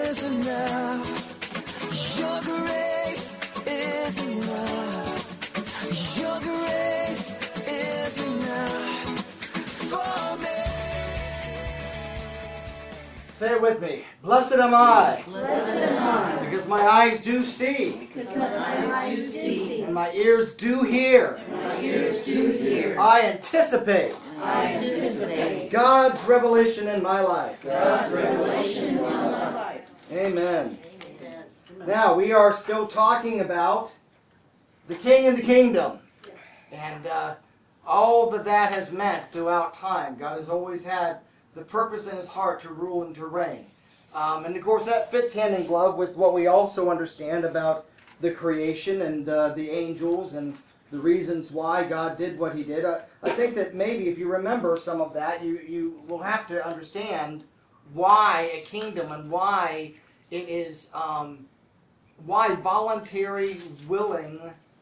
is enough. Your grace is enough. Your grace is enough for me. Say it with me. Blessed am I. Blessed am I. Because my eyes do see. Because my eyes do see. And my ears do hear. And my ears do hear. I anticipate. I anticipate. God's revelation in my life. God's revelation in my life. Amen. Now, we are still talking about the King and the kingdom. And all that has meant throughout time. God has always had the purpose in his heart to rule and to reign. And of course that fits hand in glove with what we also understand about the creation and the angels and the reasons why God did what he did. I think that maybe if you remember some of that, you will have to understand why a kingdom and why it is, why voluntary, willing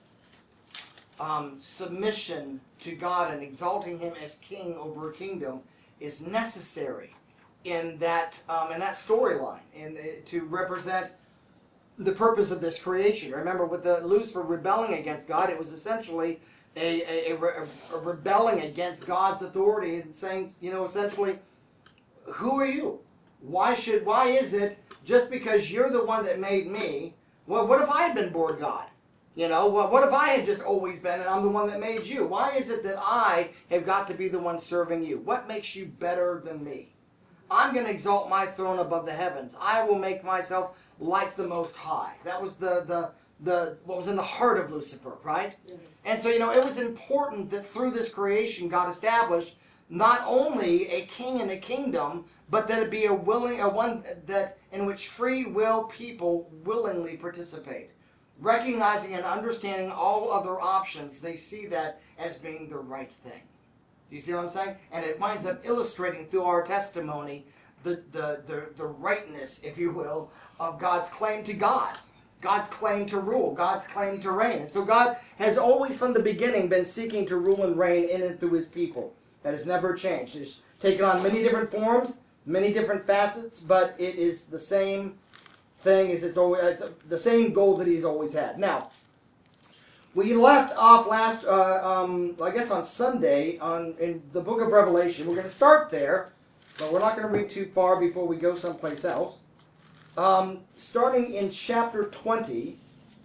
submission to God and exalting him as king over a kingdom is necessary in that storyline, and to represent the purpose of this creation. Remember, with the Lucifer rebelling against God, it was essentially a rebelling against God's authority and saying, essentially, who are you? Why is it just because you're the one that made me? Well, what if I had been born God? What if I had just always been and I'm the one that made you? Why is it that I have got to be the one serving you? What makes you better than me? I'm going to exalt my throne above the heavens. I will make myself like the Most High. That was the what was in the heart of Lucifer, right? Yes. And so, it was important that through this creation God established not only a king and a kingdom, but that it be a one that in which free will people willingly participate. Recognizing and understanding all other options, they see that as being the right thing. Do you see what I'm saying? And it winds up illustrating through our testimony the rightness, if you will, of God's claim to God, God's claim to rule, God's claim to reign. And so God has always from the beginning been seeking to rule and reign in and through his people. That has never changed. It's taken on many different forms, many different facets, but it is the same thing, it's the same goal that he's always had. Now, we left off last, I guess on Sunday, in the book of Revelation. We're going to start there, but we're not going to read too far before we go someplace else. Starting in chapter 20.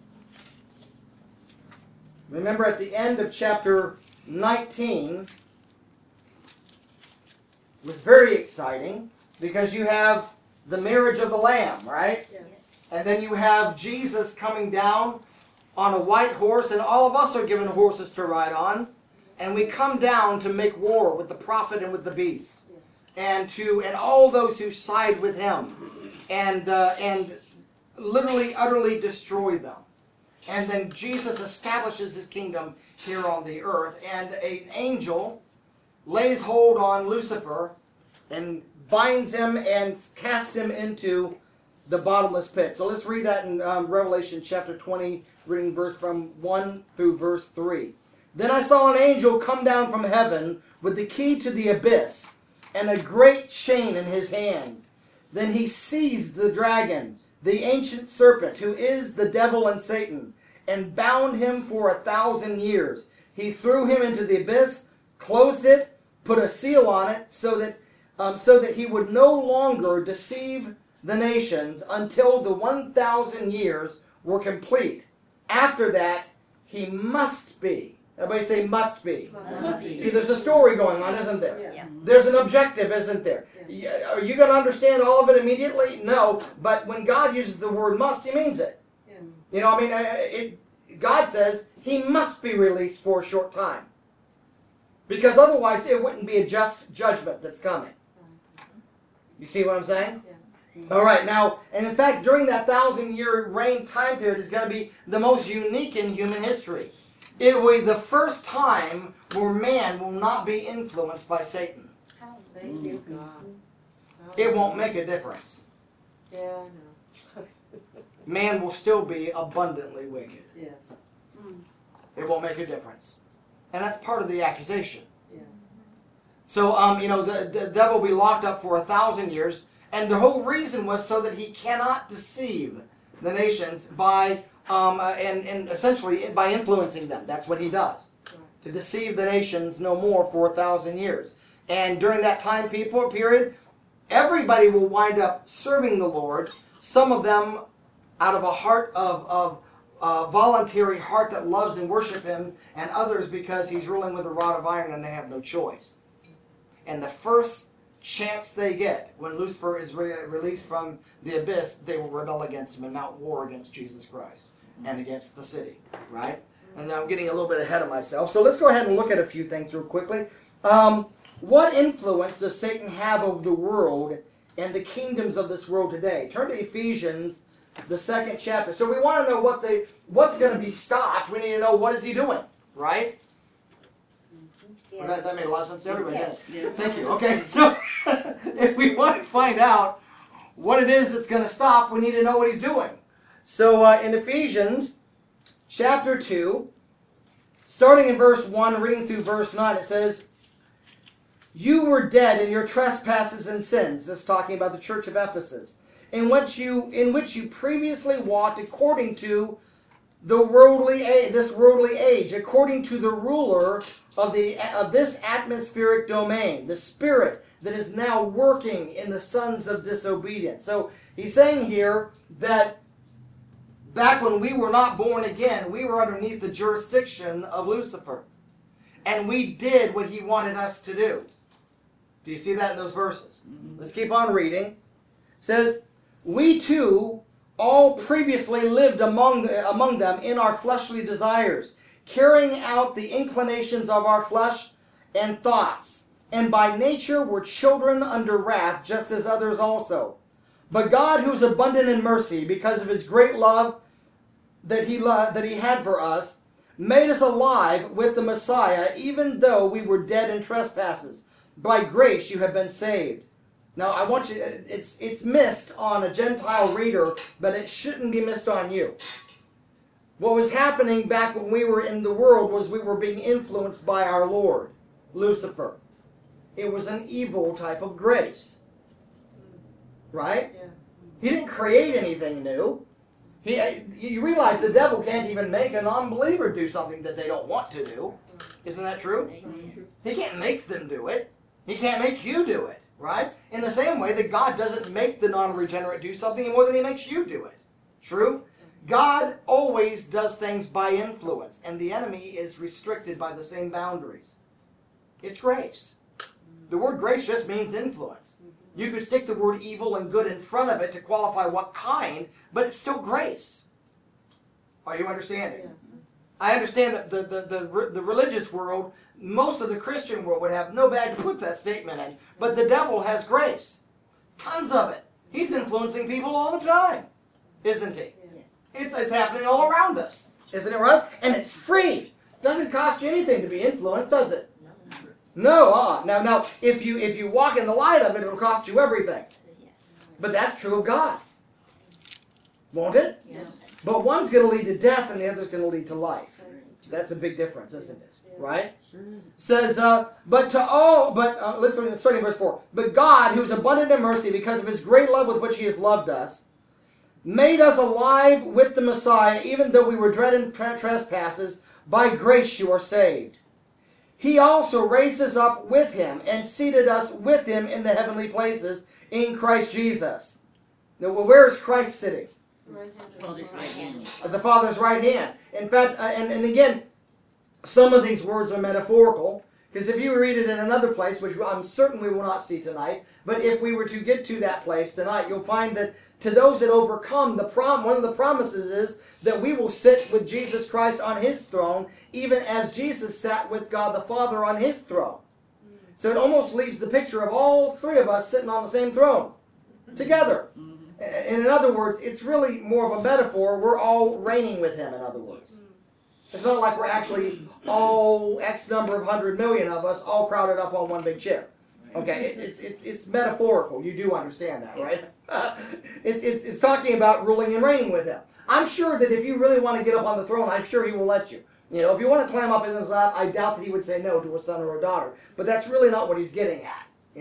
Remember at the end of chapter 19, it was very exciting because you have the marriage of the Lamb, right? Yes. And then you have Jesus coming down on a white horse, and all of us are given horses to ride on, and we come down to make war with the prophet and with the beast, and all those who side with him, and literally, utterly destroy them. And then Jesus establishes his kingdom here on the earth, and an angel lays hold on Lucifer and binds him and casts him into the bottomless pit. So let's read that in Revelation chapter 20, reading verse from 1 through verse 3. Then I saw an angel come down from heaven with the key to the abyss and a great chain in his hand. Then he seized the dragon, the ancient serpent, who is the devil and Satan, and bound him for 1,000 years. He threw him into the abyss, closed it, put a seal on it, so that he would no longer deceive the nations until the 1,000 years were complete. After that, he must be. Everybody say must be. Must be. See, there's a story going on, isn't there? Yeah. There's an objective, isn't there? Yeah. Are you going to understand all of it immediately? No, but when God uses the word must, he means it. Yeah. God says he must be released for a short time. Because otherwise it wouldn't be a just judgment that's coming. You see what I'm saying? Yeah. All right, now, and in fact, during that 1,000-year reign time period is going to be the most unique in human history. It will be the first time where man will not be influenced by Satan. Thank you, God. It won't make a difference. Yeah, I know. Man will still be abundantly wicked. Yes. It won't make a difference. And that's part of the accusation. Yes. So, the devil will be locked up for 1,000 years. And the whole reason was so that he cannot deceive the nations by and essentially by influencing them. That's what he does. To deceive the nations no more for 1,000 years. And during that time period, everybody will wind up serving the Lord. Some of them out of a heart of voluntary heart that loves and worship him, and others because he's ruling with a rod of iron and they have no choice. And the first chance they get, when Lucifer is released from the abyss, they will rebel against him and mount war against Jesus Christ and against the city, right? And now I'm getting a little bit ahead of myself. So let's go ahead and look at a few things real quickly. What influence does Satan have over the world and the kingdoms of this world today? Turn to Ephesians, the 2nd chapter. So we want to know what's going to be stopped. We need to know what is he doing, right? Yeah. Well, that made a lot of sense to everybody, didn't it? Yeah. Thank you. Okay, so if we want to find out what it is that's going to stop, we need to know what he's doing. So in Ephesians chapter 2, starting in verse 1, reading through verse 9, it says, "You were dead in your trespasses and sins," this is talking about the church of Ephesus, in which you previously walked according to this worldly age, according to the ruler of this atmospheric domain, the spirit that is now working in the sons of disobedience. So he's saying here that back when we were not born again, we were underneath the jurisdiction of Lucifer. And we did what he wanted us to do. Do you see that in those verses? Let's keep on reading. It says, "We too all previously lived among them in our fleshly desires, carrying out the inclinations of our flesh and thoughts, and by nature were children under wrath, just as others also. But God, who is abundant in mercy, because of his great love that he had for us, made us alive with the Messiah, even though we were dead in trespasses. By grace you have been saved." Now I want you, it's missed on a Gentile reader, but it shouldn't be missed on you. What was happening back when we were in the world was we were being influenced by our Lord, Lucifer. It was an evil type of grace. Right? Yeah. He didn't create anything new. You realize the devil can't even make a non-believer do something that they don't want to do. Isn't that true? He can't make them do it. He can't make you do it, right? In the same way that God doesn't make the non-regenerate do something any more than he makes you do it. True? God always does things by influence, and the enemy is restricted by the same boundaries. It's grace. The word grace just means influence. You could stick the word evil and good in front of it to qualify what kind, but it's still grace. Are you understanding? Yeah. I understand that the religious world, most of the Christian world would have no bag to put that statement in, but the devil has grace. Tons of it. He's influencing people all the time, isn't he? Yes. It's happening all around us, isn't it right? And it's free. Doesn't cost you anything to be influenced, does it? No. Now, if you walk in the light of it, it'll cost you everything. But that's true of God, won't it? Yes. But one's going to lead to death, and the other's going to lead to life. That's a big difference, isn't it? Right? It says, listen, starting in verse 4. "But God, who is abundant in mercy, because of his great love with which he has loved us, made us alive with the Messiah, even though we were dead in trespasses. By grace you are saved. He also raised us up with him and seated us with him in the heavenly places in Christ Jesus." Now, where is Christ sitting? Father's right hand. At the Father's right hand. In fact, and again, some of these words are metaphorical, because if you read it in another place, which I'm certain we will not see tonight, but if we were to get to that place tonight, you'll find that to those that overcome, one of the promises is that we will sit with Jesus Christ on his throne, even as Jesus sat with God the Father on his throne. So it almost leaves the picture of all three of us sitting on the same throne together. And in other words, it's really more of a metaphor. We're all reigning with him, in other words. It's not like we're actually all X number of 100 million of us all crowded up on one big chair. Okay, it's metaphorical. You do understand that, right? It's talking about ruling and reigning with him. I'm sure that if you really want to get up on the throne, I'm sure he will let you. You know, if you want to climb up in his lap, I doubt that he would say no to a son or a daughter. But that's really not what he's getting at. You know,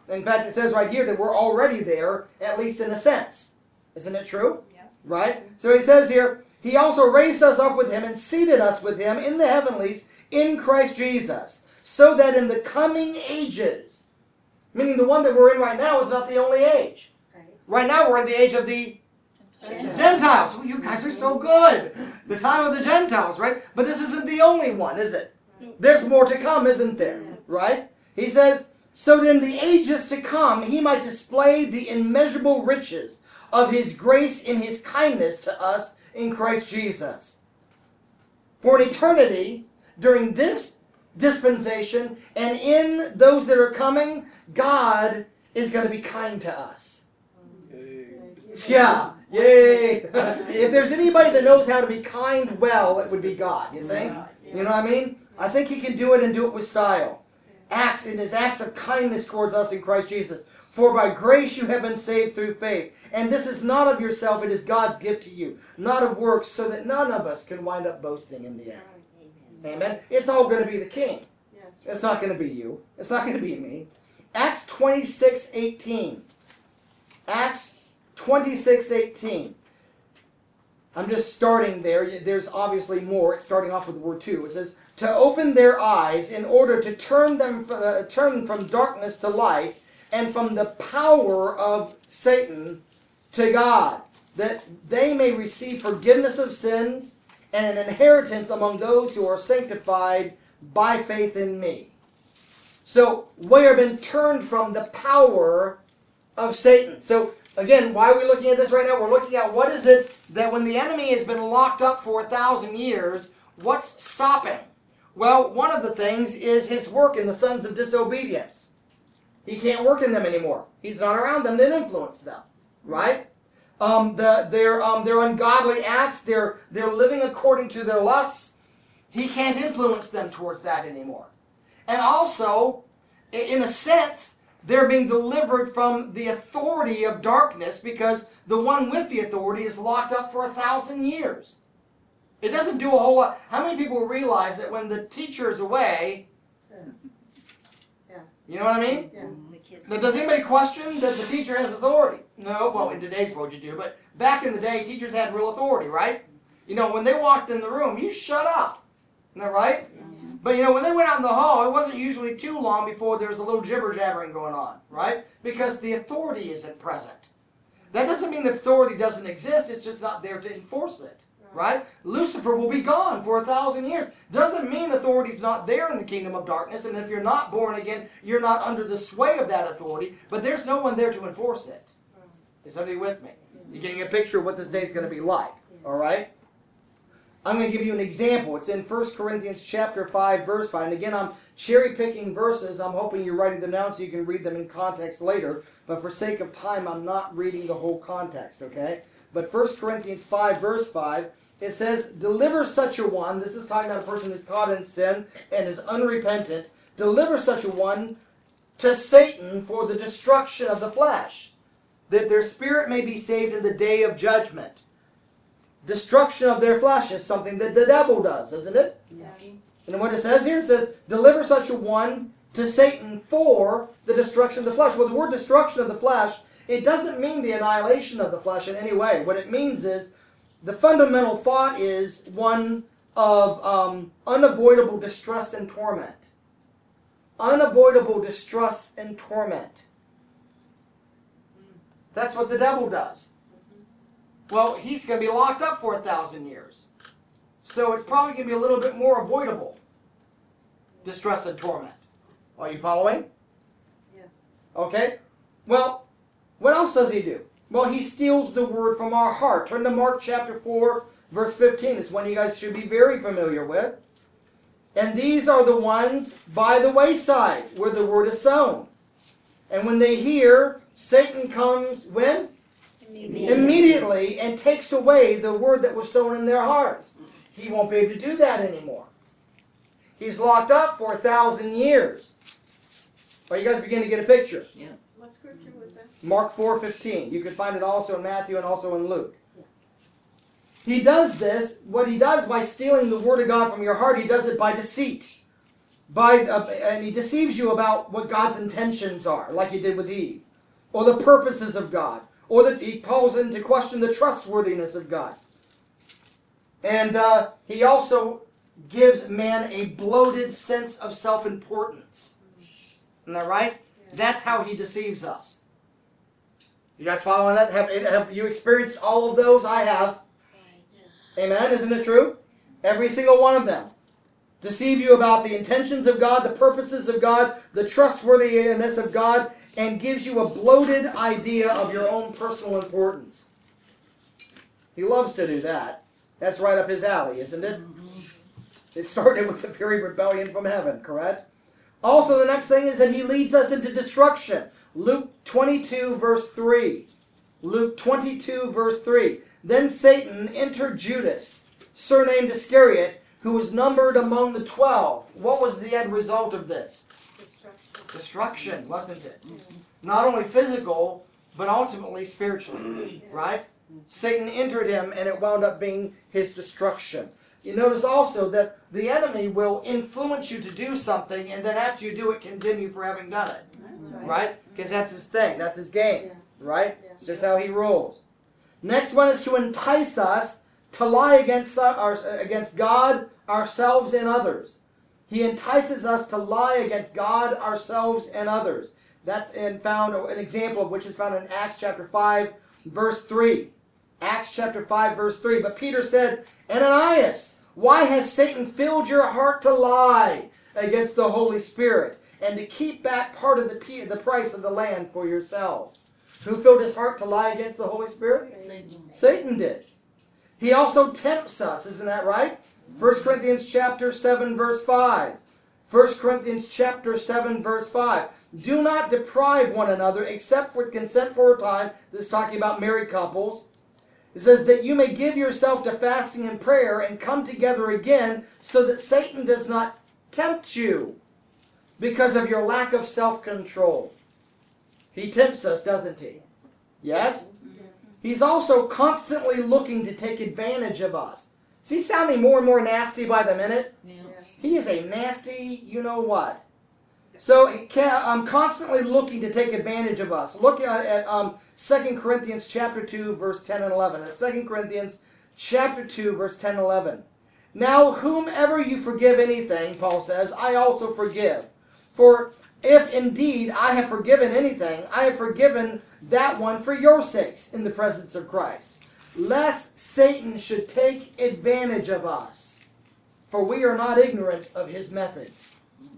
In fact, it says right here that we're already there, at least in a sense. Isn't it true? Yeah. Right? So he says here, he also raised us up with him and seated us with him in the heavenlies in Christ Jesus, so that in the coming ages, meaning the one that we're in right now is not the only age. Right now we're in the age of the Gentiles. Oh, you guys are so good. The time of the Gentiles, right? But this isn't the only one, is it? There's more to come, isn't there? Right? He says, so that in the ages to come he might display the immeasurable riches of his grace in his kindness to us in Christ Jesus. For an eternity, during this dispensation and in those that are coming, God is going to be kind to us. Yeah. Yay. If there's anybody that knows how to be kind well, it would be God, you think? You know what I mean? I think he can do it and do it with style. Acts in his acts of kindness towards us in Christ Jesus. For by grace you have been saved through faith. And this is not of yourself, it is God's gift to you. Not of works, so that none of us can wind up boasting in the end. Amen. It's all going to be the King. It's not going to be you. It's not going to be me. Acts 26:18. Acts 26:18. I'm just starting there. There's obviously more. It's starting off with the word "to." It says, to open their eyes in order to turn from darkness to light and from the power of Satan to God, that they may receive forgiveness of sins and an inheritance among those who are sanctified by faith in me. So we have been turned from the power of Satan. So again, why are we looking at this right now? We're looking at what is it that when the enemy has been locked up for 1,000 years, what's stopping? Well, one of the things is his work in the sons of disobedience. He can't work in them anymore. He's not around them to influence them, right? Their ungodly acts, they're living according to their lusts. He can't influence them towards that anymore. And also, in a sense, they're being delivered from the authority of darkness because the one with the authority is locked up for 1,000 years. It doesn't do a whole lot. How many people realize that when the teacher is away, you know what I mean? Now, does anybody question that the teacher has authority? No, well, in today's world you do, but back in the day, teachers had real authority, right? You know, when they walked in the room, you shut up. Isn't that right? But, you know, when they went out in the hall, it wasn't usually too long before there was a little jibber-jabbering going on, right? Because the authority isn't present. That doesn't mean the authority doesn't exist, it's just not there to enforce it, right? Lucifer will be gone for 1,000 years. Doesn't mean authority's not there in the kingdom of darkness, and if you're not born again, you're not under the sway of that authority, but there's no one there to enforce it. Is somebody with me? You're getting a picture of what this day is going to be like, all right? I'm going to give you an example. It's in 1 Corinthians chapter 5, verse 5. And again, I'm cherry-picking verses. I'm hoping you're writing them down so you can read them in context later. But for sake of time, I'm not reading the whole context, okay? But 1 Corinthians 5, verse 5, it says, deliver such a one, this is talking about a person who's caught in sin and is unrepentant, deliver such a one to Satan for the destruction of the flesh, that their spirit may be saved in the day of judgment. Destruction of their flesh is something that the devil does, isn't it? Yeah. And what it says here, it says, deliver such a one to Satan for the destruction of the flesh. Well, the word destruction of the flesh, it doesn't mean the annihilation of the flesh in any way. What it means is, the fundamental thought is one of unavoidable distress and torment. Unavoidable distress and torment. That's what the devil does. Well, he's going to be locked up for 1,000 years. So it's probably going to be a little bit more avoidable. Distress and torment. Are you following? Yeah. Okay. Well, what else does he do? Well, he steals the word from our heart. Turn to Mark chapter 4, verse 15. It's one you guys should be very familiar with. And these are the ones by the wayside where the word is sown. And when they hear, Satan comes, when? Immediately, and takes away the word that was sown in their hearts. He won't be able to do that anymore. He's locked up for 1,000 years. Well, you guys begin to get a picture. Yeah. What scripture was that? Mark 4:15. You can find it also in Matthew and also in Luke. He does this, what he does by stealing the word of God from your heart, he does it by deceit. and he deceives you about what God's intentions are, like he did with Eve, or the purposes of God, or that he calls into question the trustworthiness of God. And he also gives man a bloated sense of self-importance. Isn't that right? That's how he deceives us. You guys following that? Have you experienced all of those? I have. Amen? Isn't it true? Every single one of them. Deceive you about the intentions of God, the purposes of God, the trustworthiness of God, and gives you a bloated idea of your own personal importance. He loves to do that. That's right up his alley, isn't it? It started with the very rebellion from heaven, correct? Also, the next thing is that he leads us into destruction. Luke 22, verse 3. Luke 22, verse 3. Then Satan entered Judas, surnamed Iscariot, who was numbered among the 12. What was the end result of this? Destruction, wasn't it? Not only physical, but ultimately spiritually, right? Satan entered him, and it wound up being his destruction. You notice also that the enemy will influence you to do something, and then after you do it, condemn you for having done it. Right? Because that's his thing. That's his game. Right? It's just how he rolls. Next one is to entice us to lie against God, ourselves, and others. He entices us to lie against God, ourselves, and others. That's an example of which is found in Acts chapter 5, verse 3. Acts chapter 5, verse 3. But Peter said, Ananias, why has Satan filled your heart to lie against the Holy Spirit and to keep back part of the price of the land for yourself? Who filled his heart to lie against the Holy Spirit? Satan did. He also tempts us, isn't that right? 1 Corinthians chapter 7, verse 5. 1 Corinthians chapter 7, verse 5. Do not deprive one another except with consent for a time. This is talking about married couples. It says that you may give yourself to fasting and prayer and come together again so that Satan does not tempt you because of your lack of self-control. He tempts us, doesn't he? Yes? He's also constantly looking to take advantage of us. Is he sounding more and more nasty by the minute? Yeah. He is a nasty you-know-what. So I'm constantly looking to take advantage of us. Look at 2 Corinthians chapter 2, verse 10 and 11. That's 2 Corinthians chapter 2, verse 10 and 11. Now, whomever you forgive anything, Paul says, I also forgive. For if indeed I have forgiven anything, I have forgiven that one for your sakes in the presence of Christ, lest Satan should take advantage of us, for we are not ignorant of his methods.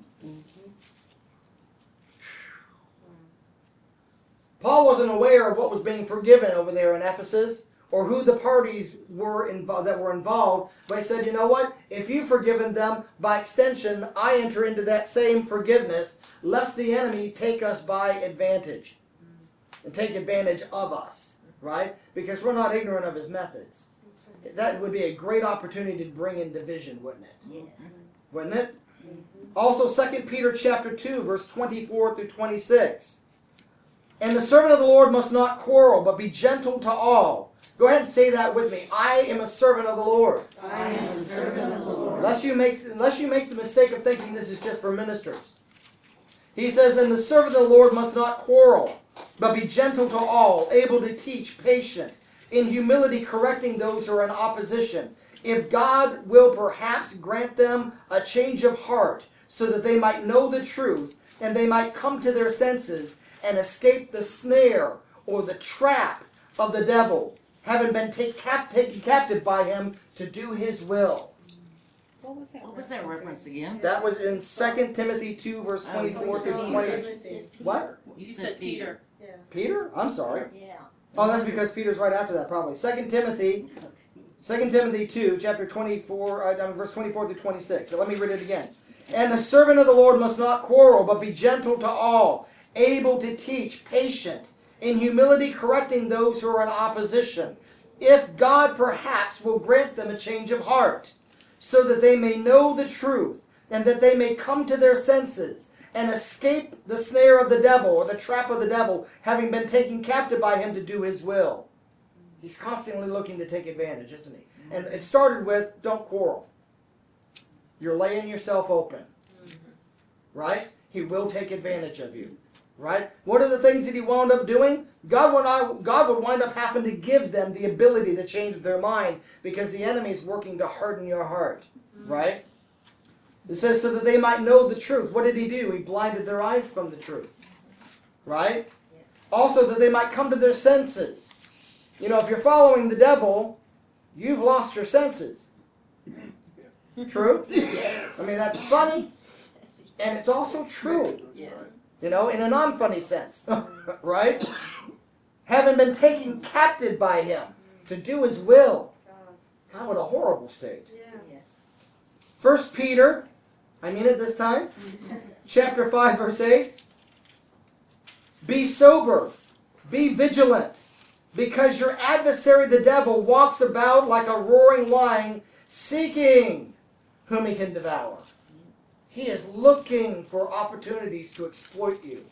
Paul wasn't aware of what was being forgiven over there in Ephesus, or who the parties were that were involved, but he said, you know what? If you've forgiven them, by extension, I enter into that same forgiveness, lest the enemy take us by advantage and take advantage of us, right? Because we're not ignorant of his methods. That would be a great opportunity to bring in division, wouldn't it? Yes. Wouldn't it? Also, 2 Peter chapter 2, verse 24 through 26. And the servant of the Lord must not quarrel, but be gentle to all. Go ahead and say that with me. I am a servant of the Lord. I am a servant of the Lord. Unless you make the mistake of thinking this is just for ministers. He says, and the servant of the Lord must not quarrel, but be gentle to all, able to teach, patient, in humility correcting those who are in opposition. If God will perhaps grant them a change of heart, so that they might know the truth, and they might come to their senses, and escape the snare or the trap of the devil, having been taken captive by him to do his will. What was that reference again? That was in 2 Timothy 2, verse 24 through 28. What? You said Peter. Yeah. Peter? I'm sorry. Yeah. Oh, that's because Peter's right after that, probably. 2 Timothy 2 chapter 24, verse 24 through 26. So let me read it again. And the servant of the Lord must not quarrel, but be gentle to all, able to teach, patient, in humility correcting those who are in opposition, if God perhaps will grant them a change of heart, so that they may know the truth, and that they may come to their senses, and escape the snare of the devil, or the trap of the devil, having been taken captive by him to do his will. He's constantly looking to take advantage, isn't he? And it started with, don't quarrel. You're laying yourself open. right? He will take advantage of you, right? What are the things that he wound up doing? God would wind up having to give them the ability to change their mind because the enemy is working to harden your heart, right? It says so that they might know the truth. What did he do? He blinded their eyes from the truth, right? Yes. Also that they might come to their senses. You know, if you're following the devil, you've lost your senses. True? I mean, that's funny, and it's also true. Yeah. You know, in a non-funny sense, right? Having been taken captive by him to do his will. God, what a horrible state. Yes. 1 Peter, I mean it this time, chapter 5, verse 8. Be sober, be vigilant, because your adversary the devil walks about like a roaring lion, seeking whom he can devour. He is looking for opportunities to exploit you.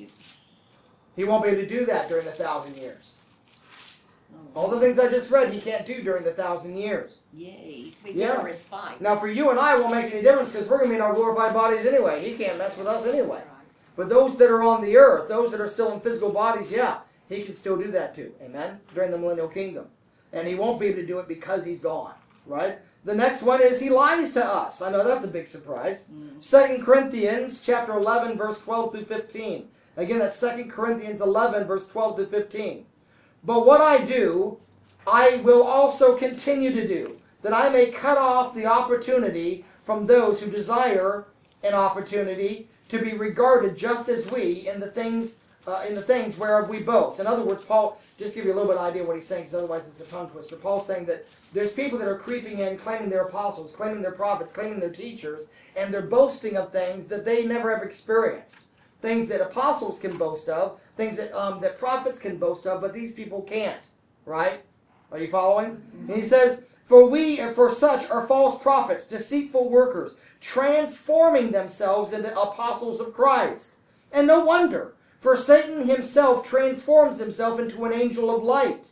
He won't be able to do that during the 1,000 years. All the things I just read, he can't do during the 1,000 years. Yay. We Yeah. get a respite. Now for you and I, it won't make any difference because we're going to be in our glorified bodies anyway. He can't mess with us anyway. That's right. But those that are on the earth, those that are still in physical bodies, yeah, he can still do that too. Amen? During the millennial kingdom. And he won't be able to do it because he's gone. Right? The next one is he lies to us. I know that's a big surprise. 2 Corinthians chapter 11, verse 12 through 15. Again, that's 2 Corinthians 11, verse 12 to 15. But what I do, I will also continue to do, that I may cut off the opportunity from those who desire an opportunity to be regarded just as we in the things whereof we boast. In other words, Paul, just to give you a little bit of idea what he's saying, because otherwise it's a tongue twister. Paul's saying that there's people that are creeping in, claiming they're apostles, claiming they're prophets, claiming they're teachers, and they're boasting of things that they never have experienced. Things that apostles can boast of, things that that prophets can boast of, but these people can't. Right? Are you following? And he says, for such are false prophets, deceitful workers, transforming themselves into apostles of Christ. And no wonder, for Satan himself transforms himself into an angel of light.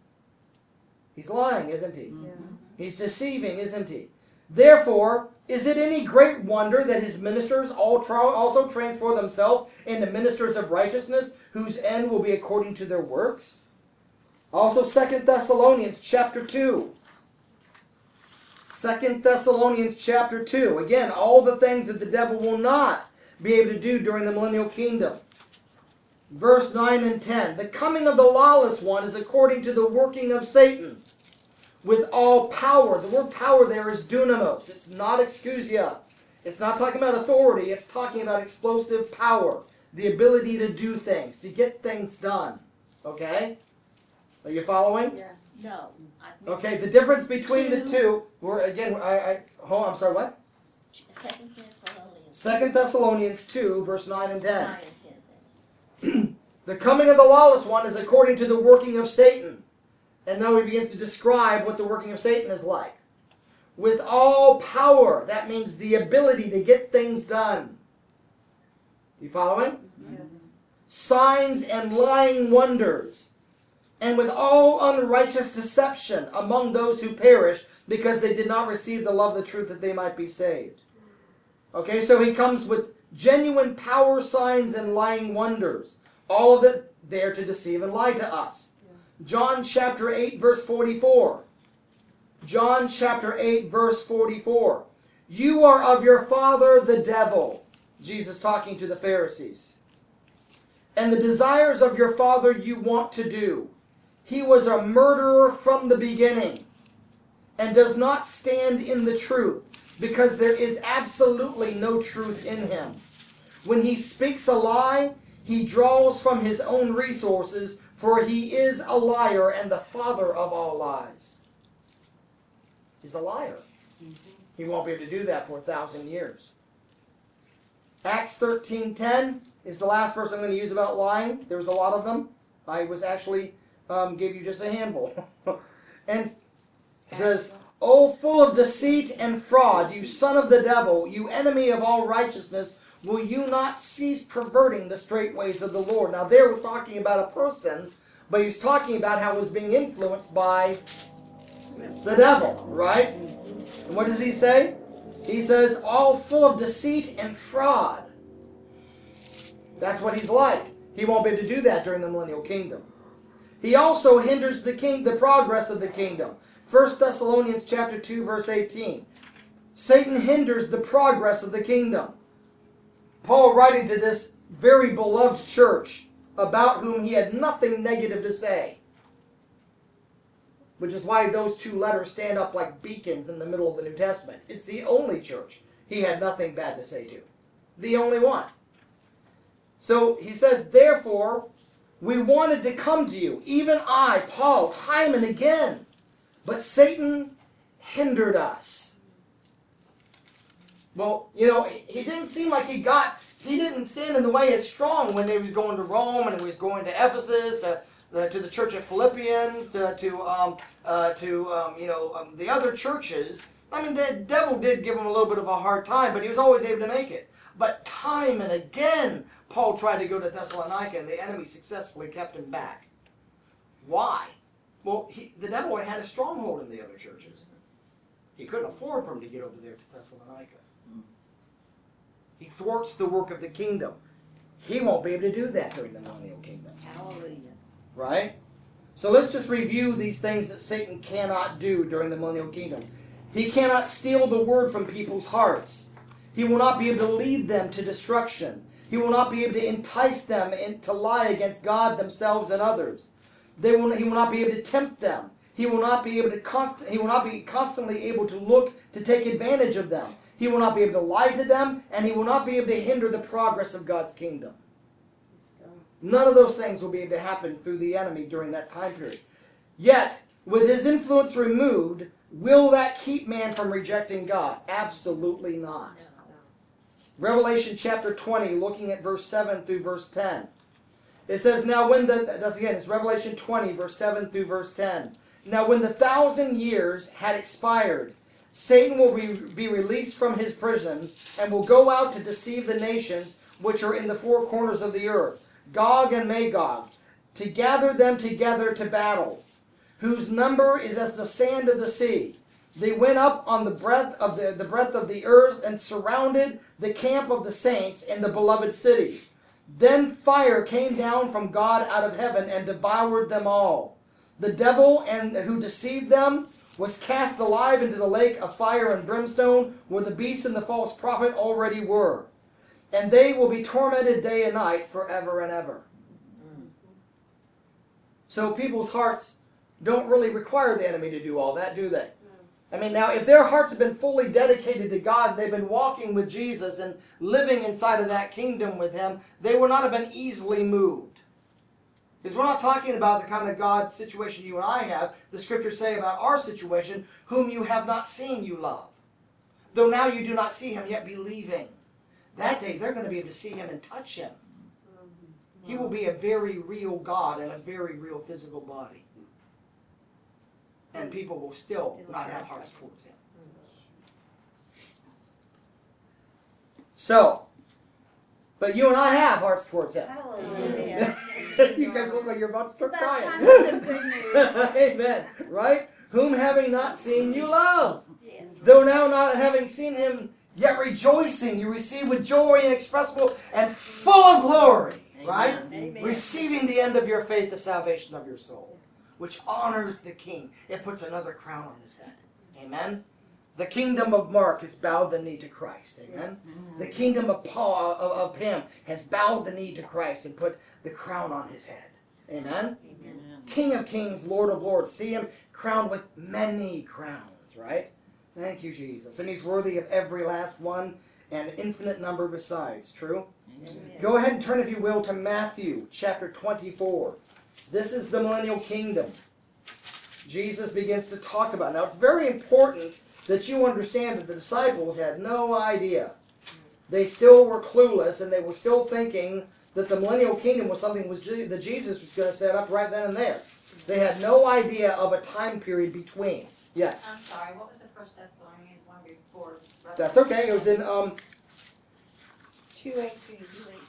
He's lying, isn't he? Yeah. He's deceiving, isn't he? Therefore, is it any great wonder that his ministers also transform themselves into ministers of righteousness, whose end will be according to their works? Also 2 Thessalonians chapter 2. 2 Thessalonians chapter 2. Again, all the things that the devil will not be able to do during the millennial kingdom. Verse 9 and 10. The coming of the lawless one is according to the working of Satan, with all power. The word power there is dunamos. It's not exousia. It's not talking about authority. It's talking about explosive power. The ability to do things, to get things done. Okay? Are you following? Yeah. No. Okay, the difference between the two, I'm sorry, what? 2 Thessalonians. 2 Thessalonians 2, verse 9 and 10. 9 and 10. The coming of the lawless one is according to the working of Satan. And now he begins to describe what the working of Satan is like. With all power, that means the ability to get things done. You following? Yeah. Signs and lying wonders. And with all unrighteous deception among those who perish, because they did not receive the love of the truth that they might be saved. Okay, so he comes with genuine power, signs, and lying wonders. All of it there to deceive and lie to us. John chapter 8, verse 44. John chapter 8, verse 44. You are of your father the devil. Jesus talking to the Pharisees. And the desires of your father you want to do. He was a murderer from the beginning, and does not stand in the truth, because there is absolutely no truth in him. When he speaks a lie, he draws from his own resources, for he is a liar and the father of all lies. He's a liar. He won't be able to do that for 1,000 years. Acts 13:10 is the last verse I'm going to use about lying. There was a lot of them. I was actually gave you just a handful. And it says, O full of deceit and fraud, you son of the devil, you enemy of all righteousness, will you not cease perverting the straight ways of the Lord? Now there was talking about a person, but he was talking about how it was being influenced by the devil, right? And what does he say? He says, all full of deceit and fraud. That's what he's like. He won't be able to do that during the millennial kingdom. He also hinders the progress of the kingdom. 1 Thessalonians chapter 2, verse 18. Satan hinders the progress of the kingdom. Paul, writing to this very beloved church, about whom he had nothing negative to say, which is why those two letters stand up like beacons in the middle of the New Testament. It's the only church he had nothing bad to say to. The only one. So he says, therefore, we wanted to come to you, even I, Paul, time and again, but Satan hindered us. Well, you know, he didn't seem like he didn't stand in the way as strong when he was going to Rome and he was going to Ephesus, to the church of Philippians, to the other churches. I mean, the devil did give him a little bit of a hard time, but he was always able to make it. But time and again, Paul tried to go to Thessalonica, and the enemy successfully kept him back. Why? Well, the devil had a stronghold in the other churches. He couldn't afford for him to get over there to Thessalonica. He thwarts the work of the kingdom. He won't be able to do that during the millennial kingdom. Hallelujah. Right? So let's just review these things that Satan cannot do during the millennial kingdom. He cannot steal the word from people's hearts. He will not be able to lead them to destruction. He will not be able to entice them to lie against God, themselves, and others. He will not be able to tempt them. He will not be constantly able to look to take advantage of them. He will not be able to lie to them, and he will not be able to hinder the progress of God's kingdom. None of those things will be able to happen through the enemy during that time period. Yet, with his influence removed, will that keep man from rejecting God? Absolutely not. Revelation chapter 20, looking at verse 7 through verse 10. It says, it's Revelation 20, verse 7 through verse 10. Now when the 1,000 years had expired, Satan will be released from his prison and will go out to deceive the nations which are in the four corners of the earth, Gog and Magog, to gather them together to battle, whose number is as the sand of the sea. They went up on the breadth of the earth and surrounded the camp of the saints in the beloved city. Then fire came down from God out of heaven and devoured them all. The devil who deceived them was cast alive into the lake of fire and brimstone, where the beast and the false prophet already were. And they will be tormented day and night forever and ever. So people's hearts don't really require the enemy to do all that, do they? I mean, now, if their hearts have been fully dedicated to God, they've been walking with Jesus and living inside of that kingdom with him, they would not have been easily moved. Because we're not talking about the kind of God situation you and I have. The scriptures say about our situation, whom you have not seen, you love. Though now you do not see him, yet believing. That day, they're going to be able to see him and touch him. He will be a very real God in a very real physical body. And people will still not have hearts towards him. So, but you and I have hearts towards him. Hallelujah. You guys look like you're about to start crying. About time for some good news. Amen. Right? Whom having not seen you love. Yes. Though now not having seen him, yet rejoicing, you receive with joy inexpressible and full of glory. Right? Amen. Receiving the end of your faith, the salvation of your soul, which honors the king. It puts another crown on his head. Amen? The kingdom of Mark has bowed the knee to Christ. Amen? The kingdom of Pam has bowed the knee to Christ and put the crown on his head. Amen? Amen. King of kings, Lord of lords. See him crowned with many crowns, right? Thank you, Jesus. And he's worthy of every last one and infinite number besides. True? Amen. Go ahead and turn, if you will, to Matthew chapter 24. This is the millennial kingdom. Jesus begins to talk about it. Now, it's very important that you understand that the disciples had no idea. They still were clueless, and they were still thinking that the millennial kingdom was something that Jesus was going to set up right then and there. They had no idea of a time period between. Yes? I'm sorry, what was the First Thessalonians one before? That's okay. It was in 2:18.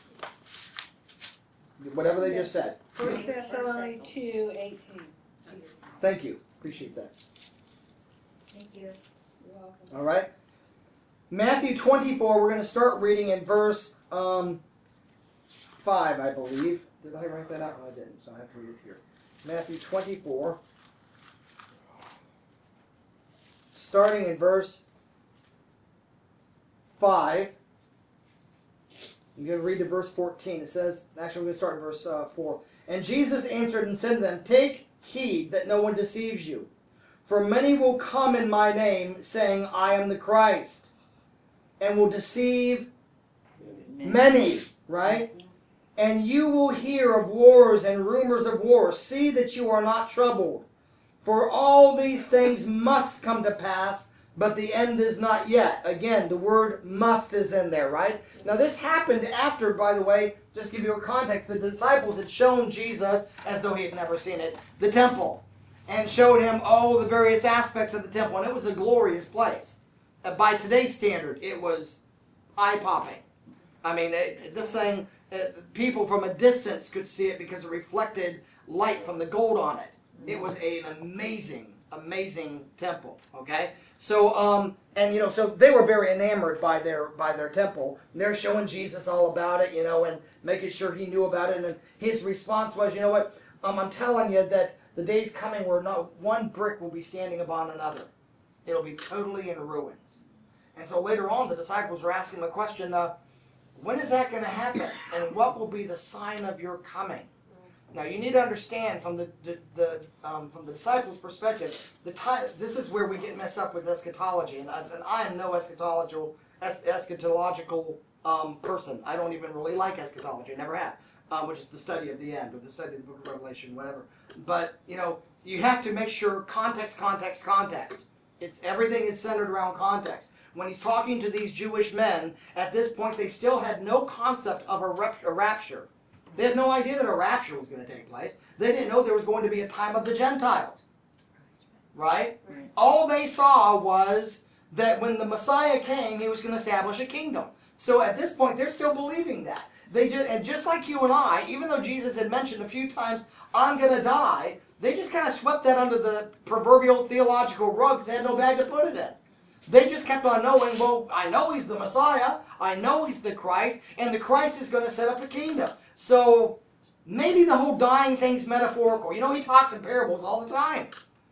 whatever they just said. 1 Thessalonians 2:18. Thank you. Appreciate that. Thank you. You're welcome. All right. Matthew 24, we're going to start reading in verse 5, I believe. Did I write that out? No, I didn't, so I have to read it here. Matthew 24, starting in verse 5. I'm going to read to verse 14. It says, actually, we're going to start in verse 4. And Jesus answered and said to them, "Take heed that no one deceives you. For many will come in my name, saying, I am the Christ, and will deceive many," right? "And you will hear of wars and rumors of wars. See that you are not troubled. For all these things must come to pass, but the end is not yet." Again, the word "must" is in there, right? Now this happened after, by the way, just to give you a context, the disciples had shown Jesus, as though he had never seen it, the temple. And showed him all the various aspects of the temple. And it was a glorious place. By today's standard, it was eye-popping. I mean, this thing, people from a distance could see it because it reflected light from the gold on it. It was an amazing, amazing temple, okay? So, so they were very enamored by their temple. They're showing Jesus all about it, and making sure he knew about it. And his response was, you know what, I'm telling you that the day's coming where not one brick will be standing upon another. It'll be totally in ruins. And so later on, the disciples were asking him a question, when is that going to happen? And what will be the sign of your coming? Now, you need to understand from the disciples' perspective, this is where we get messed up with eschatology. And I am no eschatological person. I don't even really like eschatology. I never have. Which is the study of the end, or the study of the book of Revelation, whatever. But, you have to make sure context. Everything is centered around context. When he's talking to these Jewish men, at this point they still had no concept of a rapture. They had no idea that a rapture was going to take place. They didn't know there was going to be a time of the Gentiles. Right? All they saw was that when the Messiah came, he was going to establish a kingdom. So at this point, they're still believing that. And just like you and I, even though Jesus had mentioned a few times, I'm going to die, they just kind of swept that under the proverbial theological rug because they had no bag to put it in. They just kept on knowing, well, I know he's the Messiah, I know he's the Christ, and the Christ is going to set up a kingdom. So maybe the whole dying thing's metaphorical. He talks in parables all the time.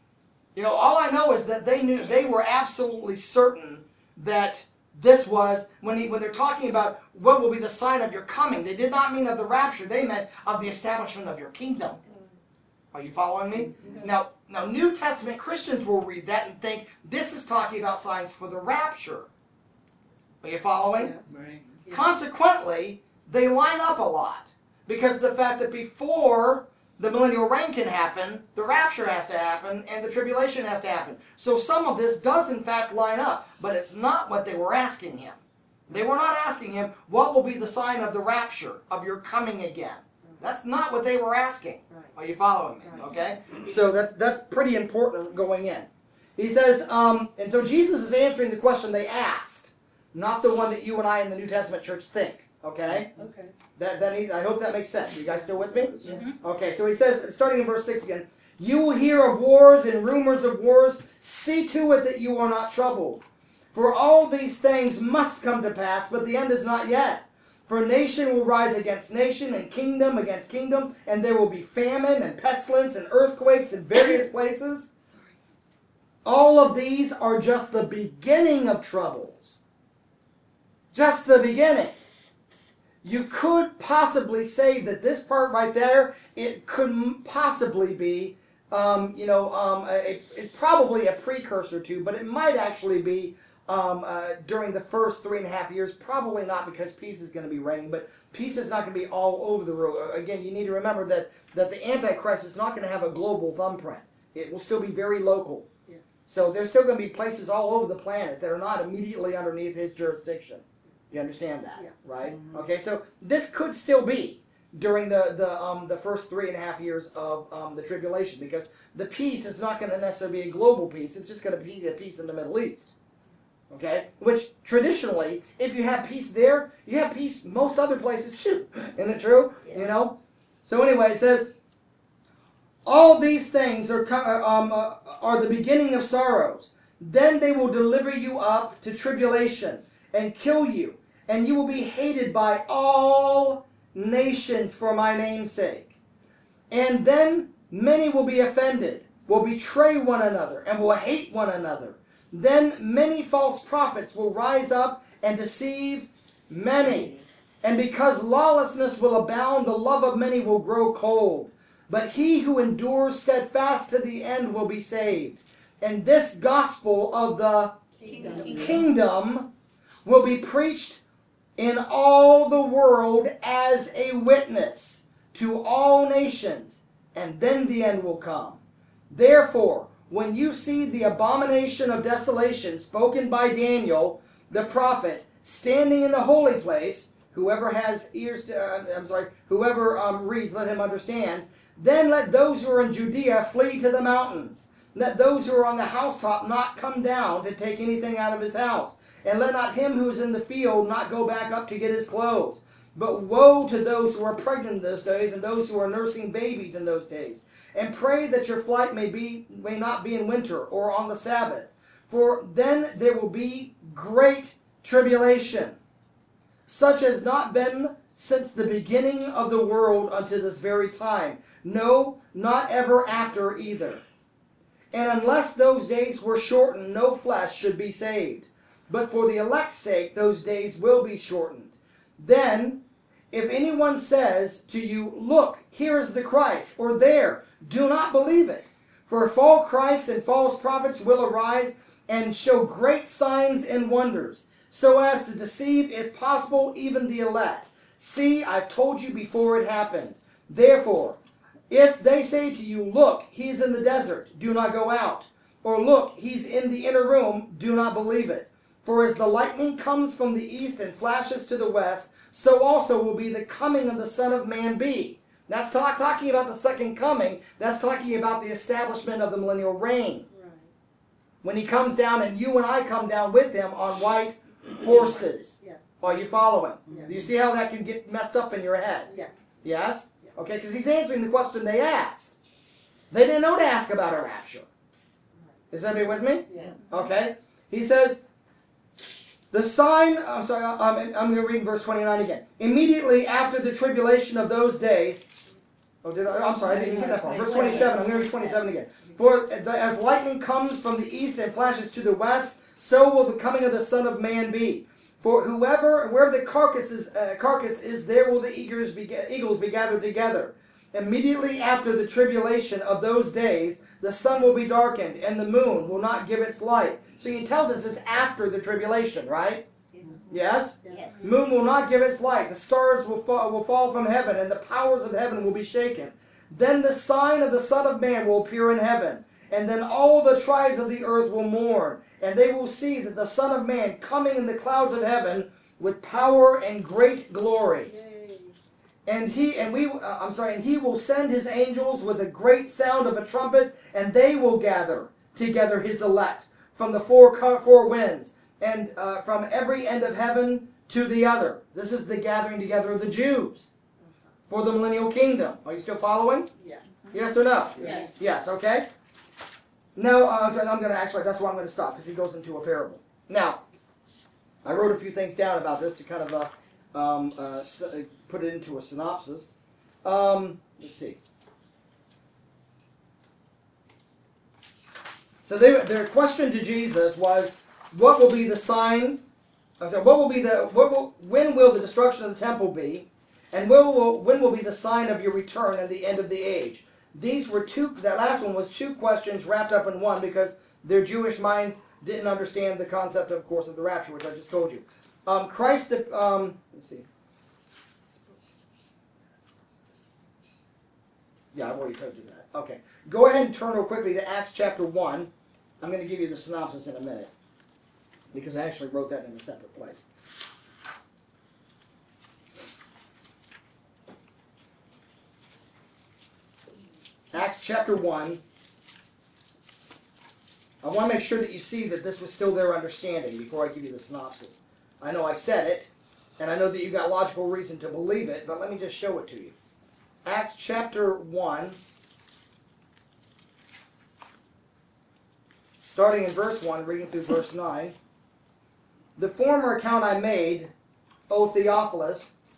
All I know is that they were absolutely certain that this was, when they're talking about what will be the sign of your coming, they did not mean of the rapture, they meant of the establishment of your kingdom. Are you following me? Now, New Testament Christians will read that and think this is talking about signs for the rapture. Are you following? Yeah. Right. Yeah. Consequently, they line up a lot. Because of the fact that before the millennial reign can happen, the rapture has to happen, and the tribulation has to happen. So some of this does in fact line up, but it's not what they were asking him. They were not asking him, what will be the sign of the rapture, of your coming again? That's not what they were asking. Are you following me? Okay? So that's pretty important going in. He says, and so Jesus is answering the question they asked, not the one that you and I in the New Testament church think. Okay? Okay. I hope that makes sense. You guys still with me? Mm-hmm. Okay, so he says, starting in verse 6 again, "You will hear of wars and rumors of wars. See to it that you are not troubled. For all these things must come to pass, but the end is not yet. For nation will rise against nation, and kingdom against kingdom, and there will be famine and pestilence and earthquakes in various places. All of these are just the beginning of troubles." Just the beginning. You could possibly say that this part right there, it could possibly be, it's probably a precursor to, but it might actually be during the first 3.5 years. Probably not, because peace is going to be reigning, but peace is not going to be all over the world. Again, you need to remember that the Antichrist is not going to have a global thumbprint. It will still be very local. Yeah. So there's still going to be places all over the planet that are not immediately underneath his jurisdiction. You understand that, right? Mm-hmm. Okay, so this could still be during the first 3.5 years of the tribulation, because the peace is not going to necessarily be a global peace. It's just going to be a peace in the Middle East. Okay, which traditionally, if you have peace there, you have peace most other places too. Isn't it true? Yeah. So anyway, it says, all these things are the beginning of sorrows. Then they will deliver you up to tribulation and kill you, and you will be hated by all nations for my name's sake. And then many will be offended, will betray one another, and will hate one another. Then many false prophets will rise up and deceive many. And because lawlessness will abound, the love of many will grow cold. But he who endures steadfast to the end will be saved. And this gospel of the kingdom will be preached in all the world as a witness to all nations, and then the end will come. Therefore, when you see the abomination of desolation spoken by Daniel the prophet standing in the holy place, whoever has ears to, whoever reads, let him understand. Then let those who are in Judea flee to the mountains. Let those who are on the housetop not come down to take anything out of his house. And let not him who is in the field not go back up to get his clothes. But woe to those who are pregnant in those days, and those who are nursing babies in those days. And pray that your flight may not be in winter or on the Sabbath. For then there will be great tribulation, such as not been since the beginning of the world unto this very time. No, not ever after either. And unless those days were shortened, no flesh should be saved. But for the elect's sake, those days will be shortened. Then, if anyone says to you, look, here is the Christ, or there, do not believe it. For false Christs and false prophets will arise and show great signs and wonders, so as to deceive, if possible, even the elect. See, I've told you before it happened. Therefore, if they say to you, look, he's in the desert, do not go out. Or look, he's in the inner room, do not believe it. For as the lightning comes from the east and flashes to the west, so also will be the coming of the Son of Man be. That's talking about the second coming. That's talking about the establishment of the millennial reign. Right. When he comes down and you and I come down with him on white horses. Yeah. Are you following? Yeah. Do you see how that can get messed up in your head? Yeah. Yes? Yeah. Okay, because he's answering the question they asked. They didn't know to ask about a rapture. Is everybody with me? Yeah. Okay. He says, the sign, I'm going to read verse 29 again. Immediately after the tribulation of those days, I didn't even get that far. Verse 27, I'm going to read 27 again. For as lightning comes from the east and flashes to the west, so will the coming of the Son of Man be. For wherever the carcass is, there will the eagles be gathered together. Immediately after the tribulation of those days, the sun will be darkened, and the moon will not give its light. So you can tell this is after the tribulation, right? Yes? Yes. The moon will not give its light. The stars will fall from heaven, and the powers of heaven will be shaken. Then the sign of the Son of Man will appear in heaven, and then all the tribes of the earth will mourn, and they will see that the Son of Man coming in the clouds of heaven with power and great glory. And he will send his angels with a great sound of a trumpet, and they will gather together his elect from the four winds, and from every end of heaven to the other. This is the gathering together of the Jews for the millennial kingdom. Are you still following? Yes. Yes or no? Yes. Yes, okay. Now, I'm going to actually, that's why I'm going to stop, because he goes into a parable. Now, I wrote a few things down about this to kind of put it into a synopsis. Let's see. So their question to Jesus was, what will be the sign? When will the destruction of the temple be? And when will be the sign of your return and the end of the age? These were that last one was two questions wrapped up in one, because their Jewish minds didn't understand the concept, of course, of the rapture, which I just told you. Let's see. Yeah, I've already told you that. Okay. Go ahead and turn real quickly to Acts chapter 1. I'm going to give you the synopsis in a minute, because I actually wrote that in a separate place. Acts chapter 1. I want to make sure that you see that this was still their understanding before I give you the synopsis. I know I said it, and I know that you've got logical reason to believe it, but let me just show it to you. Acts chapter 1, starting in verse 1, reading through verse 9. The former account I made, O Theophilus,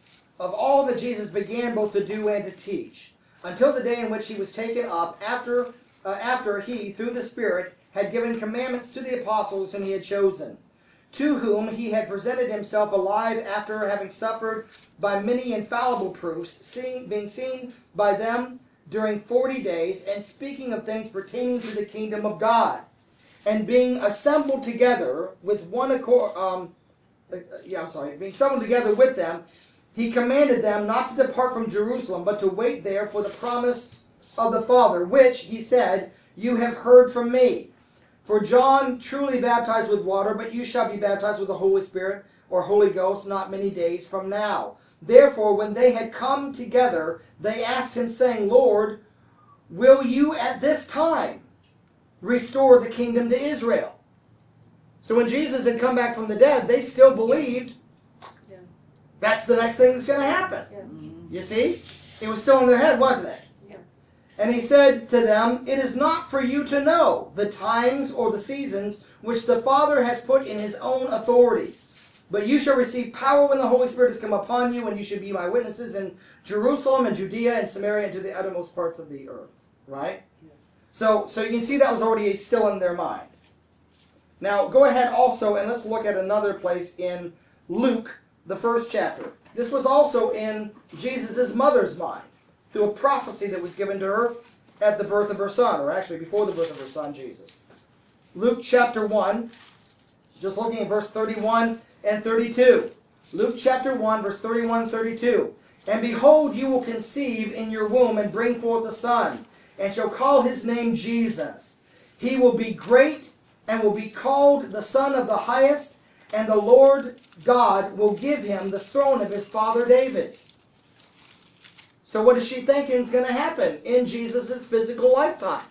of all that Jesus began both to do and to teach, until the day in which he was taken up, after he, through the Spirit, had given commandments to the apostles whom he had chosen, to whom he had presented himself alive after having suffered by many infallible proofs, being seen by them during 40 days, and speaking of things pertaining to the kingdom of God, and being assembled together with one accord, being assembled together with them, he commanded them not to depart from Jerusalem, but to wait there for the promise of the Father, which, he said, you have heard from me. For John truly baptized with water, but you shall be baptized with the Holy Spirit, or Holy Ghost, not many days from now. Therefore, when they had come together, they asked him, saying, Lord, will you at this time restore the kingdom to Israel? So when Jesus had come back from the dead, they still believed that's the next thing that's going to happen. You see? It was still in their head, wasn't it? And he said to them, it is not for you to know the times or the seasons which the Father has put in his own authority. But you shall receive power when the Holy Spirit has come upon you, and you shall be my witnesses in Jerusalem and Judea and Samaria and to the uttermost parts of the earth. Right? So you can see that was already still in their mind. Now go ahead also and let's look at another place in Luke, the 1st chapter. This was also in Jesus' mother's mind, through a prophecy that was given to her at the birth of her son, or actually before the birth of her son, Jesus. Luke chapter 1, just looking at verse 31 and 32. Luke chapter 1, verse 31 and 32. And behold, you will conceive in your womb and bring forth a son, and shall call his name Jesus. He will be great and will be called the Son of the Highest, and the Lord God will give him the throne of his father David. So what is she thinking is going to happen in Jesus' physical lifetime?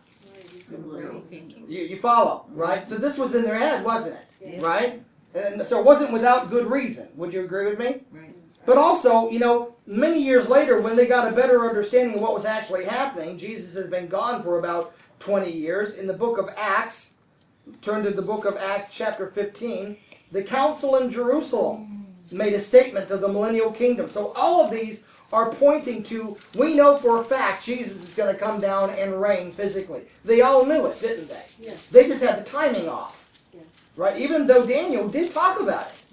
You follow, right? So this was in their head, wasn't it? Right? And so it wasn't without good reason. Would you agree with me? Right. But also, many years later, when they got a better understanding of what was actually happening, Jesus has been gone for about 20 years. In the book of Acts, turn to the book of Acts chapter 15, the council in Jerusalem made a statement of the millennial kingdom. So all of these are pointing to, we know for a fact Jesus is going to come down and reign physically. They all knew it, didn't they? Yes. They just had the timing off. Yeah. Right? Even though Daniel did talk about it.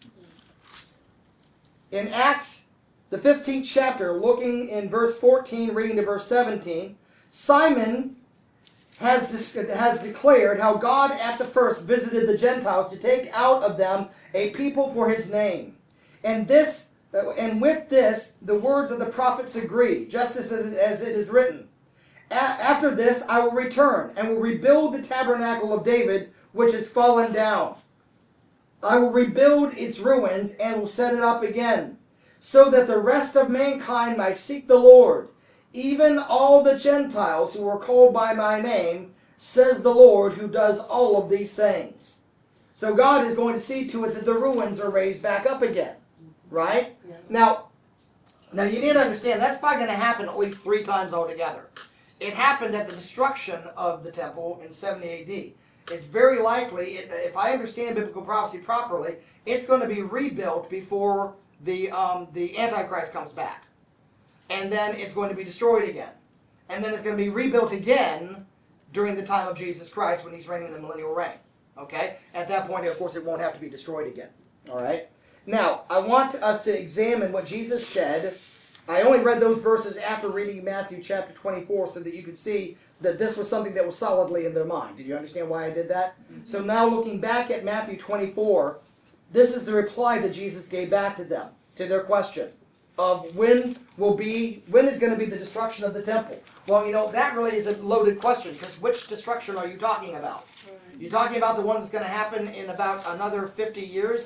In Acts, the 15th chapter, looking in verse 14, reading to verse 17, Simon has declared how God at the first visited the Gentiles to take out of them a people for his name. And with this, the words of the prophets agree, just as it is written. After this, I will return and will rebuild the tabernacle of David, which has fallen down. I will rebuild its ruins and will set it up again, so that the rest of mankind might seek the Lord, even all the Gentiles who are called by my name, says the Lord, who does all of these things. So God is going to see to it that the ruins are raised back up again. Right? Yeah. Now you need to understand, that's probably going to happen at least 3 times altogether. It happened at the destruction of the temple in 70 AD. It's very likely, if I understand biblical prophecy properly, it's going to be rebuilt before the Antichrist comes back. And then it's going to be destroyed again. And then it's going to be rebuilt again during the time of Jesus Christ when he's reigning the millennial reign. Okay? At that point, of course, it won't have to be destroyed again. All right? Now, I want us to examine what Jesus said. I only read those verses after reading Matthew chapter 24 so that you could see that this was something that was solidly in their mind. Did you understand why I did that? So now looking back at Matthew 24, this is the reply that Jesus gave back to them, to their question of when is going to be the destruction of the temple? Well, that really is a loaded question, because which destruction are you talking about? You're talking about the one that's going to happen in about another 40 years,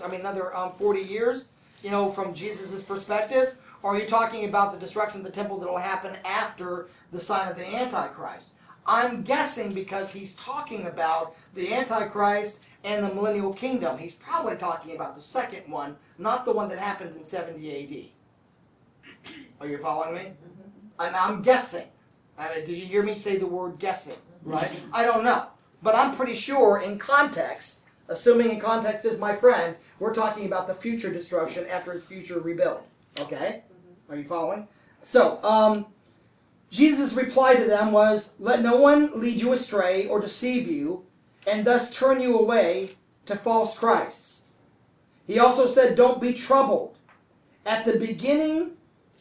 from Jesus' perspective? Or are you talking about the destruction of the temple that will happen after the sign of the Antichrist? I'm guessing because he's talking about the Antichrist and the millennial kingdom. He's probably talking about the second one, not the one that happened in 70 AD. Are you following me? And I'm guessing. Do you hear me say the word guessing? Right? I don't know. But I'm pretty sure in context, assuming in context is my friend, we're talking about the future destruction after its future rebuild. Okay? Are you following? So, Jesus' reply to them was, "Let no one lead you astray or deceive you, and thus turn you away to false Christs." He also said, "Don't be troubled." At the beginning,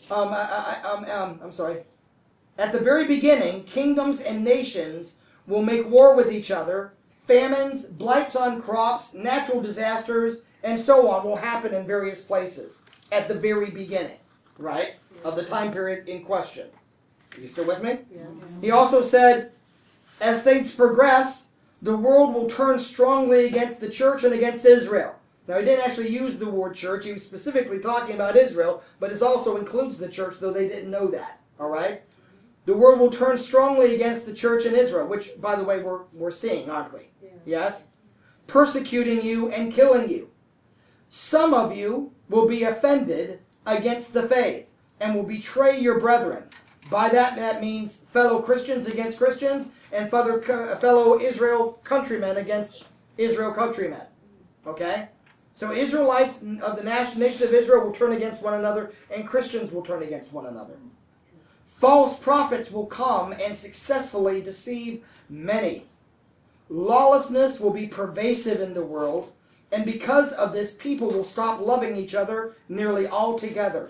At the very beginning, kingdoms and nations will make war with each other. Famines, blights on crops, natural disasters, and so on will happen in various places at the very beginning, right, of the time period in question. Are you still with me? Yeah. He also said, as things progress, the world will turn strongly against the church and against Israel. Now, he didn't actually use the word church. He was specifically talking about Israel, but it also includes the church, though they didn't know that, all right? The world will turn strongly against the church in Israel, which, by the way, we're seeing, aren't we? Yeah. Yes? Persecuting you and killing you. Some of you will be offended against the faith and will betray your brethren. By that means fellow Christians against Christians and fellow Israel countrymen against Israel countrymen. Okay? So Israelites of the nation of Israel will turn against one another, and Christians will turn against one another. False prophets will come and successfully deceive many. Lawlessness will be pervasive in the world, and because of this, people will stop loving each other nearly altogether.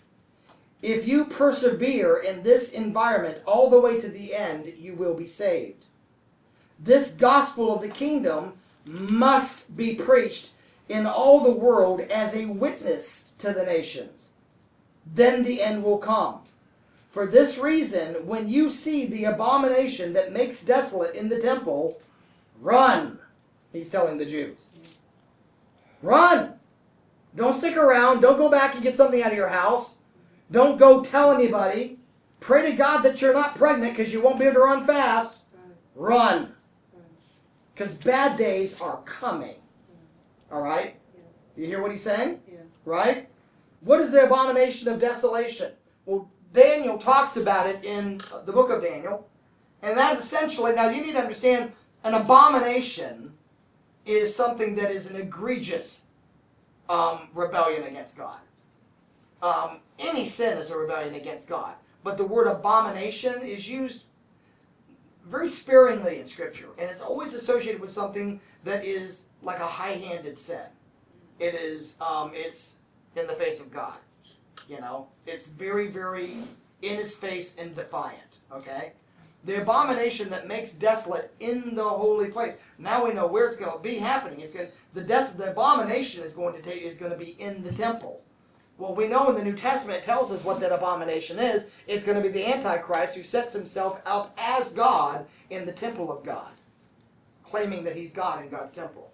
If you persevere in this environment all the way to the end, you will be saved. This gospel of the kingdom must be preached in all the world as a witness to the nations. Then the end will come. For this reason, when you see the abomination that makes desolate in the temple, run, he's telling the Jews. Run! Don't stick around. Don't go back and get something out of your house. Don't go tell anybody. Pray to God that you're not pregnant because you won't be able to run fast. Run. Because bad days are coming. All right? You hear what he's saying? Yeah. Right? What is the abomination of desolation? Well, Daniel talks about it in the book of Daniel. And that is essentially, now you need to understand, an abomination is something that is an egregious rebellion against God. Any sin is a rebellion against God. But the word abomination is used very sparingly in Scripture. And it's always associated with something that is like a high-handed sin. It is, it's in the face of God. You know, it's very, very in his face and defiant. Okay? The abomination that makes desolate in the holy place. Now we know where it's going to be happening. It's going the abomination is going to be in the temple. Well, we know in the New Testament it tells us what that abomination is. It's going to be the Antichrist who sets himself up as God in the temple of God, claiming that he's God in God's temple.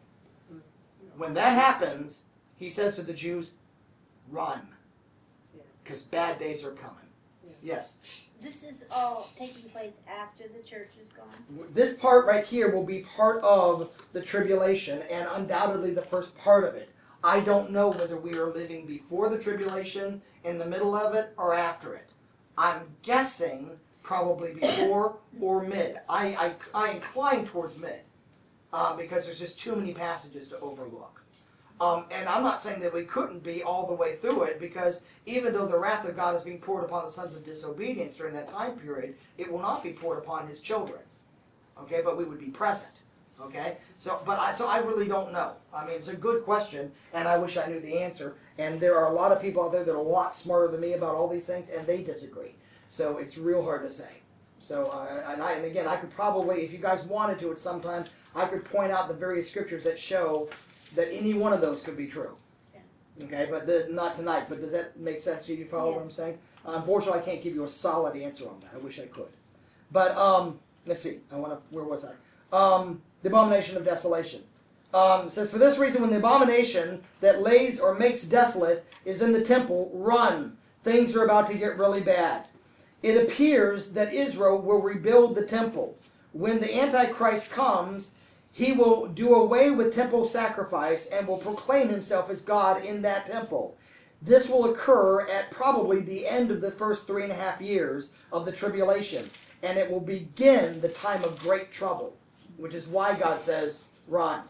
When that happens, he says to the Jews, run, because bad days are coming. Yes? This is all taking place after the church is gone? This part right here will be part of the tribulation, and undoubtedly the first part of it. I don't know whether we are living before the tribulation, in the middle of it, or after it. I'm guessing probably before or mid. I incline towards mid, because there's just too many passages to overlook. And I'm not saying that we couldn't be all the way through it, because even though the wrath of God is being poured upon the sons of disobedience during that time period, it will not be poured upon his children. Okay, but we would be present. Okay, so I really don't know. I mean, it's a good question, and I wish I knew the answer. And there are a lot of people out there that are a lot smarter than me about all these things, and they disagree. So it's real hard to say. So and again, I could probably, if you guys wanted to, at some time, I could point out the various scriptures that show that any one of those could be true. Okay, but not tonight. But does that make sense to you? You follow what I'm saying? Unfortunately, I can't give you a solid answer on that. I wish I could. But let's see. Where was I? The abomination of desolation. It says, for this reason, when the abomination that lays or makes desolate is in the temple, run. Things are about to get really bad. It appears that Israel will rebuild the temple. When the Antichrist comes, he will do away with temple sacrifice and will proclaim himself as God in that temple. This will occur at probably the end of the first 3.5 years of the tribulation, and it will begin the time of great trouble, which is why God says, run.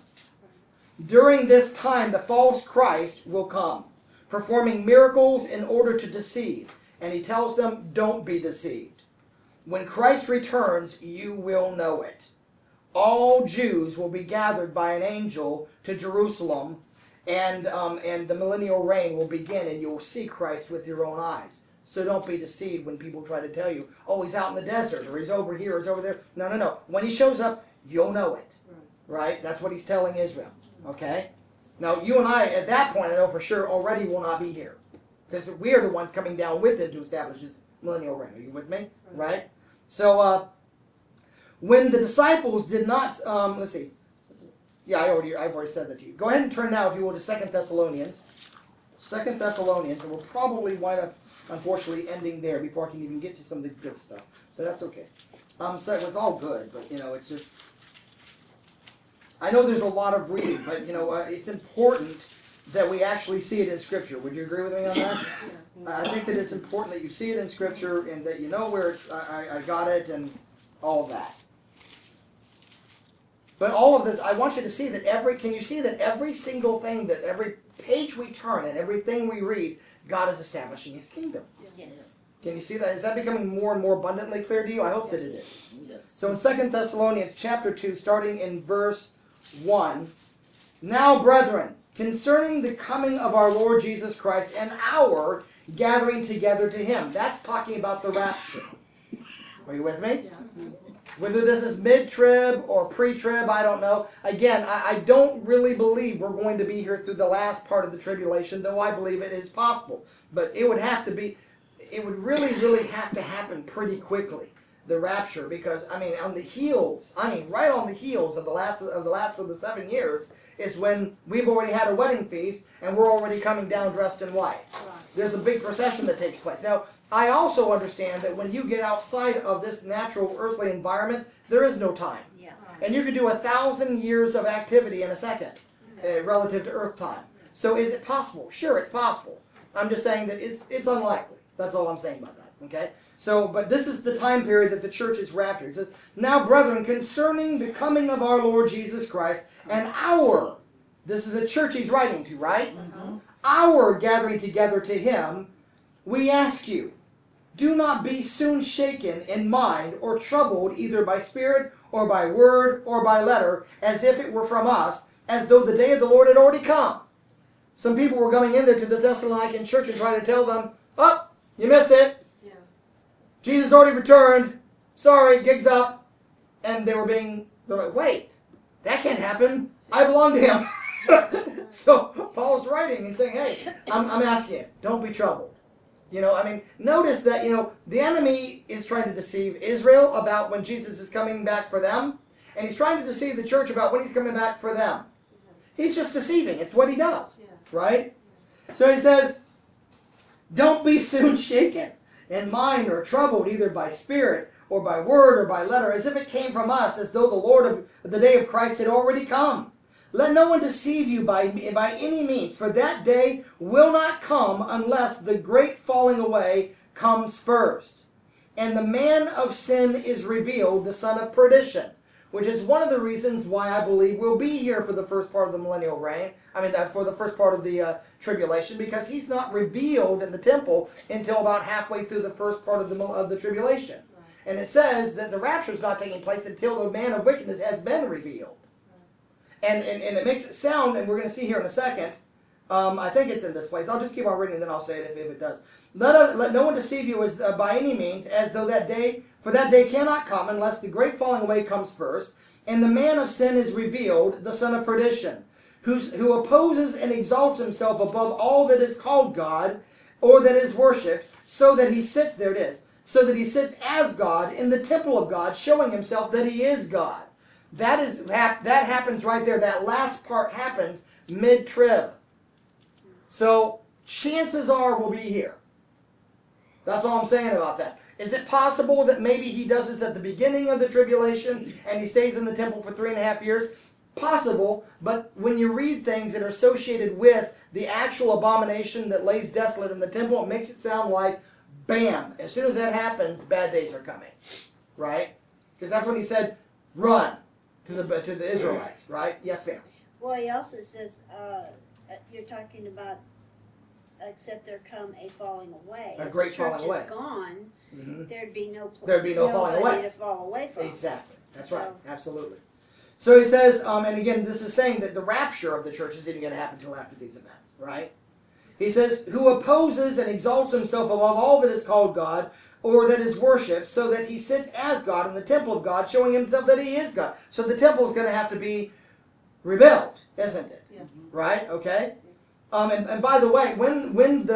During this time, the false Christ will come, performing miracles in order to deceive. And he tells them, don't be deceived. When Christ returns, you will know it. All Jews will be gathered by an angel to Jerusalem, and the millennial reign will begin, and you'll see Christ with your own eyes. So don't be deceived when people try to tell you, oh, he's out in the desert, or he's over here, or he's over there. No, no, no. When he shows up, you'll know it. Right? That's what he's telling Israel. Okay? Now, you and I, at that point, I know for sure, already will not be here. Because we are the ones coming down with him to establish his millennial reign. Are you with me? Right? So, when the disciples did not, let's see. Yeah, I've already said that to you. Go ahead and turn now, if you will, to 2 Thessalonians. 2 Thessalonians, and we'll probably wind up, unfortunately, ending there before I can even get to some of the good stuff. But that's okay. So it's all good, but, it's just... I know there's a lot of reading, but, it's important that we actually see it in Scripture. Would you agree with me on that? I think that it's important that you see it in Scripture and that you know where I got it and all of that. But all of this, I want you to see that can you see that every single thing, that every page we turn and everything we read, God is establishing His kingdom. Yes. Can you see that? Is that becoming more and more abundantly clear to you? I hope that it is. Yes. So in 2 Thessalonians chapter 2, starting in verse 1, now, brethren, concerning the coming of our Lord Jesus Christ and our gathering together to Him. That's talking about the rapture. Are you with me? Yeah. Whether this is mid-trib or pre-trib, I don't know. Again, I don't really believe we're going to be here through the last part of the tribulation, though I believe it is possible. But it would really, really have to happen pretty quickly, the rapture, because, right on the heels of the last of the 7 years is when we've already had a wedding feast and we're already coming down dressed in white. There's a big procession that takes place. Now, I also understand that when you get outside of this natural earthly environment, there is no time. Yeah. And you could do 1,000 years of activity in a second, relative to earth time. So is it possible? Sure, it's possible. I'm just saying that it's unlikely. That's all I'm saying about that. Okay? So, but this is the time period that the church is raptured. It says, now, brethren, concerning the coming of our Lord Jesus Christ and our, this is a church he's writing to, right? Mm-hmm. Our gathering together to Him, we ask you, do not be soon shaken in mind or troubled either by spirit or by word or by letter, as if it were from us, as though the day of the Lord had already come. Some people were coming in there to the Thessalonican church and trying to tell them, oh, you missed it. Yeah. Jesus already returned. Sorry, gig's up. And they're like, wait, that can't happen. I belong to Him. So Paul's writing and saying, hey, I'm asking you, don't be troubled. Notice that, the enemy is trying to deceive Israel about when Jesus is coming back for them. And he's trying to deceive the church about when He's coming back for them. He's just deceiving. It's what he does. Right? So he says, don't be soon shaken in mind or troubled either by spirit or by word or by letter, as if it came from us, as though the Lord of the day of Christ had already come. Let no one deceive you by any means, for that day will not come unless the great falling away comes first. And the man of sin is revealed, the son of perdition, which is one of the reasons why I believe we'll be here for the first part of the millennial reign, for the first part of the tribulation, because he's not revealed in the temple until about halfway through the first part of the tribulation. And it says that the rapture is not taking place until the man of wickedness has been revealed. And it makes it sound, and we're going to see here in a second, I think it's in this place. I'll just keep on reading and then I'll say it if it does. Let no one deceive you by any means, as though that day cannot come unless the great falling away comes first. And the man of sin is revealed, the son of perdition, who opposes and exalts himself above all that is called God or that is worshipped, so that he sits, there it is, so that he sits as God in the temple of God, showing himself that he is God. That happens right there. That last part happens mid-trib. So chances are we'll be here. That's all I'm saying about that. Is it possible that maybe he does this at the beginning of the tribulation and he stays in the temple for 3.5 years? Possible, but when you read things that are associated with the actual abomination that lays desolate in the temple, it makes it sound like, bam, as soon as that happens, bad days are coming. Right? Because that's when he said, run to the Israelites. Right? Yes, ma'am. Well, he also says, you're talking about except there come a falling away. A great if the church falling away. is gone, Mhm. there'd be no There'd be no falling nobody away. to fall away from. Exactly. That's right. So- Absolutely. So he says, and again, this is saying that the rapture of the church isn't going to happen until after these events, right? He says, who opposes and exalts himself above all that is called God or that is worshipped, so that he sits as God in the temple of God, showing himself that he is God. So the temple is going to have to be rebuilt, isn't it? Yeah. Right? Okay. And by the way, when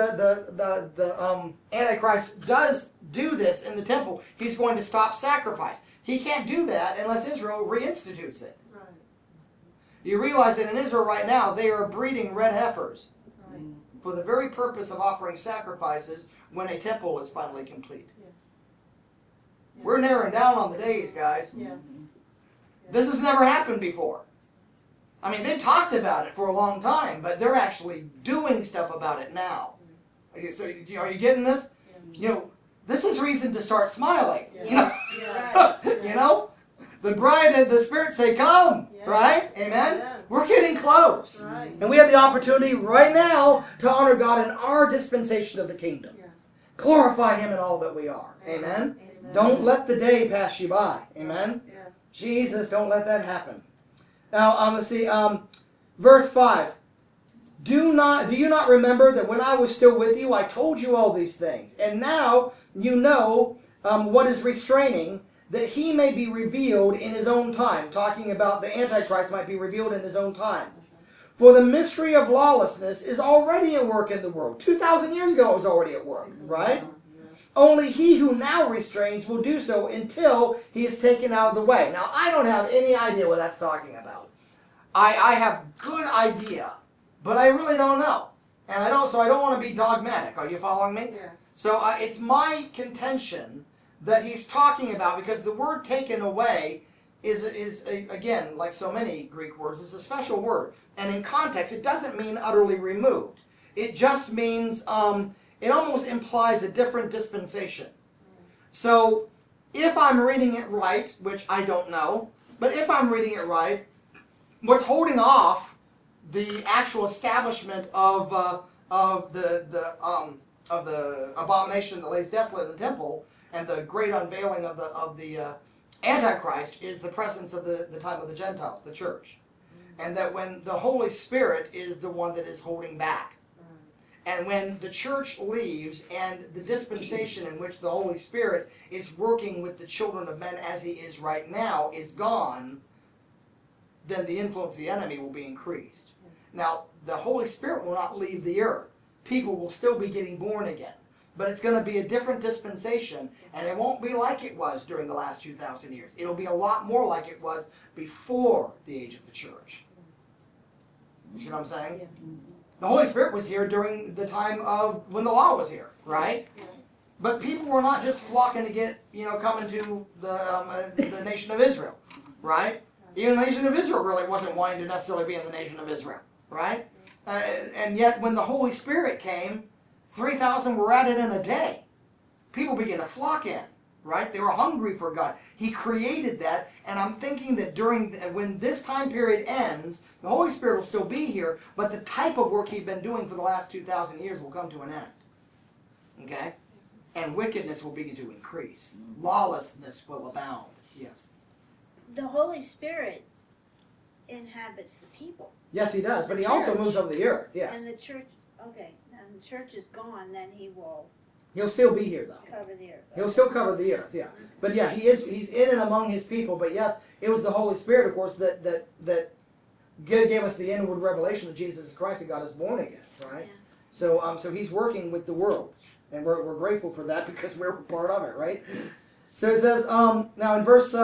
the Antichrist does do this in the temple, he's going to stop sacrifice. He can't do that unless Israel reinstitutes it. Right. You realize that in Israel right now, they are breeding red heifers Right. for the very purpose of offering sacrifices when a temple is finally complete. Yeah. Yeah. We're narrowing down on the days, guys. Yeah. This has never happened before. I mean, they've talked about it for a long time, but they're actually doing stuff about it now. So, are you getting this? You know, this is reason to start smiling. You know, Yeah. you know, the bride and the Spirit say, "Come!" Yeah. Right? Amen. Yeah. We're getting close, Right. and we have the opportunity right now to honor God in our dispensation of the kingdom. Yeah. Glorify Him in all that we are. Amen. Amen. Don't let the day pass you by. Amen. Yeah. Jesus, don't let that happen. Now, let's see, verse 5. Do you not remember that when I was still with you, I told you all these things? And now you know what is restraining, that he may be revealed in his own time. Talking about the Antichrist might be revealed in his own time. For the mystery of lawlessness is already at work in the world. 2,000 years ago it was already at work, right? Only he who now restrains will do so until he is taken out of the way. Now, I don't have any idea what that's talking about. I have good idea, but I really don't know. And I don't want to be dogmatic. Are you following me? Yeah. So it's my contention that he's talking about, because the word taken away is again, like so many Greek words, is a special word. And in context, it doesn't mean utterly removed. It just means, it almost implies a different dispensation. So if I'm reading it right, which I don't know, but if I'm reading it right, what's holding off the actual establishment of the abomination that lays desolate in the temple and the great unveiling of the Antichrist is the presence of the time of the Gentiles, the church, and that when the Holy Spirit is the one that is holding back, and when the church leaves and the dispensation in which the Holy Spirit is working with the children of men as He is right now is gone, then the influence of the enemy will be increased. Now, the Holy Spirit will not leave the earth. People will still be getting born again. But it's going to be a different dispensation, and it won't be like it was during the last 2,000 years. It'll be a lot more like it was before the age of the church. You see what I'm saying? Yeah. The Holy Spirit was here during the time of when the law was here, right? Yeah. But people were not just flocking to get, coming to the nation of Israel, right? Even the nation of Israel really wasn't wanting to necessarily be in the nation of Israel, right? And yet when the Holy Spirit came, 3,000 were added in a day. People began to flock in, right? They were hungry for God. He created that, and I'm thinking that when this time period ends, the Holy Spirit will still be here, but the type of work He'd been doing for the last 2,000 years will come to an end. Okay? And wickedness will begin to increase. Lawlessness will abound. Yes. The Holy Spirit inhabits the people. Yes, He does, but The He also church. moves over the earth. Yes. And the church, okay, and the church is gone, then He will He'll still be here, though. cover the earth. He'll still cover the earth, yeah. But yeah, He's in and among His people. But yes, it was the Holy Spirit, of course, that gave us the inward revelation that Jesus Christ had got us born again, right? Yeah. So He's working with the world, and we're grateful for that because we're part of it, right? So it says now in verse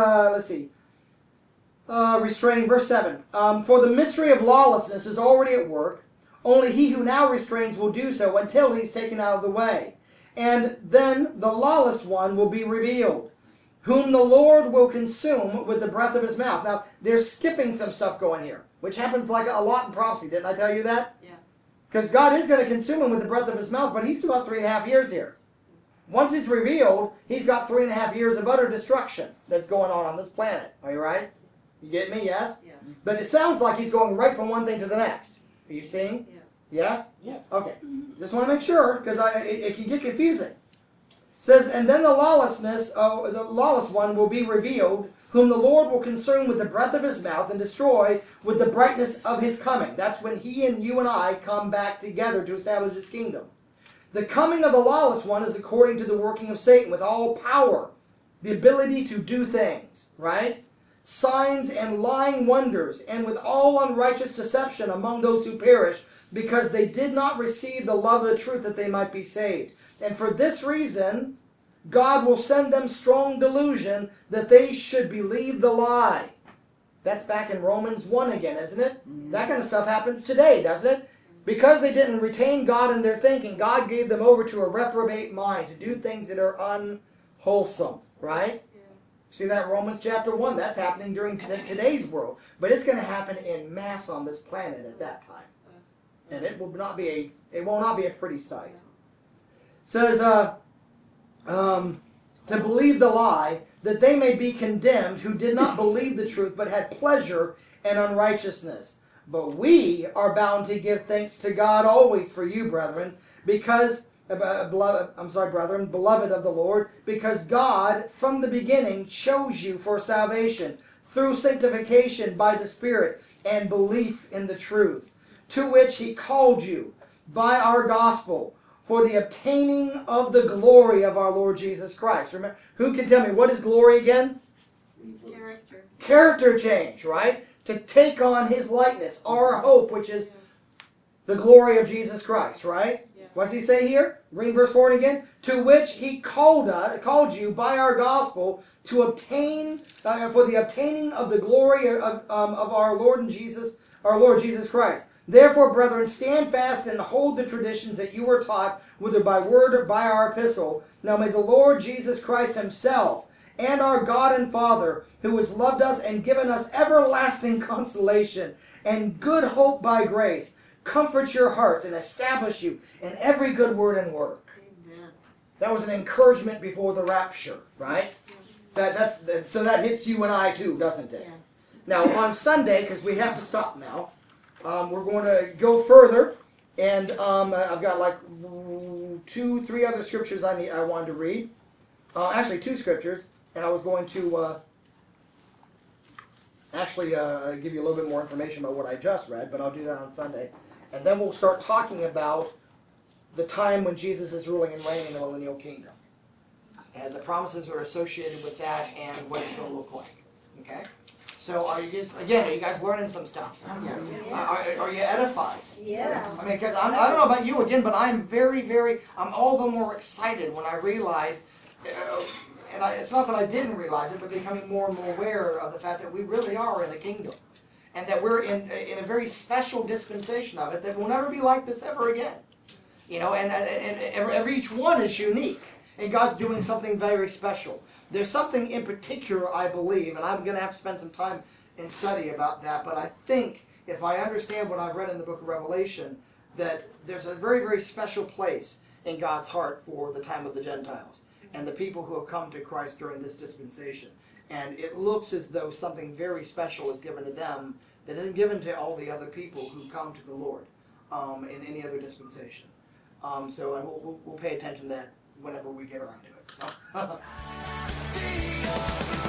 restraining, verse 7. For the mystery of lawlessness is already at work. Only he who now restrains will do so until he's taken out of the way. And then the lawless one will be revealed, whom the Lord will consume with the breath of His mouth. Now, they're skipping some stuff going here, which happens like a lot in prophecy. Didn't I tell you that? Yeah. Because God is going to consume him with the breath of His mouth, but He's still got 3.5 years here. Once He's revealed, He's got 3.5 years of utter destruction that's going on this planet. Are you right? You get me? Yes? Yeah. But it sounds like He's going right from one thing to the next. Are you seeing? Yeah. Yes? Yes. Okay. Just want to make sure, because it can get confusing. It says, and then the lawless one will be revealed, whom the Lord will consume with the breath of his mouth and destroy with the brightness of his coming. That's when he and you and I come back together to establish his kingdom. The coming of the lawless one is according to the working of Satan with all power, the ability to do things, right? Signs and lying wonders, and with all unrighteous deception among those who perish, because they did not receive the love of the truth that they might be saved. And for this reason, God will send them strong delusion that they should believe the lie. That's back in Romans 1 again, isn't it? That kind of stuff happens today, doesn't it? Because they didn't retain God in their thinking, God gave them over to a reprobate mind to do things that are unwholesome, right? See that in Romans chapter 1? That's happening during today's world. But it's going to happen in mass on this planet at that time. And it will not be a pretty sight. It says, to believe the lie, that they may be condemned who did not believe the truth, but had pleasure in unrighteousness. But we are bound to give thanks to God always for you, brethren, because, beloved of the Lord, because God from the beginning chose you for salvation through sanctification by the Spirit and belief in the truth, to which he called you by our gospel for the obtaining of the glory of our Lord Jesus Christ. Remember, who can tell me what is glory again? Character. Character change, right? To take on his likeness, our hope, which is the glory of Jesus Christ, right? Yeah. What's he say here? Read verse 4 again. To which he called you by our gospel to obtain, for the obtaining of the glory of our Lord Jesus Christ. Therefore, brethren, stand fast and hold the traditions that you were taught, whether by word or by our epistle. Now may the Lord Jesus Christ himself and our God and Father, who has loved us and given us everlasting consolation and good hope by grace, comfort your hearts and establish you in every good word and work. Amen. That was an encouragement before the rapture, right? So that hits you and I too, doesn't it? Yes. Now on Sunday, because we have to stop now, we're going to go further, and I've got like 2-3 other scriptures I wanted to read. Actually, 2 scriptures, and I was going to give you a little bit more information about what I just read, but I'll do that on Sunday. And then we'll start talking about the time when Jesus is ruling and reigning in the millennial kingdom, and the promises that are associated with that, and what it's going to look like. Okay? So are you guys learning some stuff? Are you edified? Yeah. I mean, because I don't know about you again, but I'm I'm all the more excited when I realize, it's not that I didn't realize it, but becoming more and more aware of the fact that we really are in a kingdom. And that we're in a very special dispensation of it that will never be like this ever again. You know, and every each one is unique. And God's doing something very special. There's something in particular, I believe, and I'm going to have to spend some time in study about that, but I think if I understand what I've read in the book of Revelation, that there's a very, very special place in God's heart for the time of the Gentiles and the people who have come to Christ during this dispensation. And it looks as though something very special is given to them that isn't given to all the other people who come to the Lord in any other dispensation. So we'll pay attention to that whenever we get around to it. So.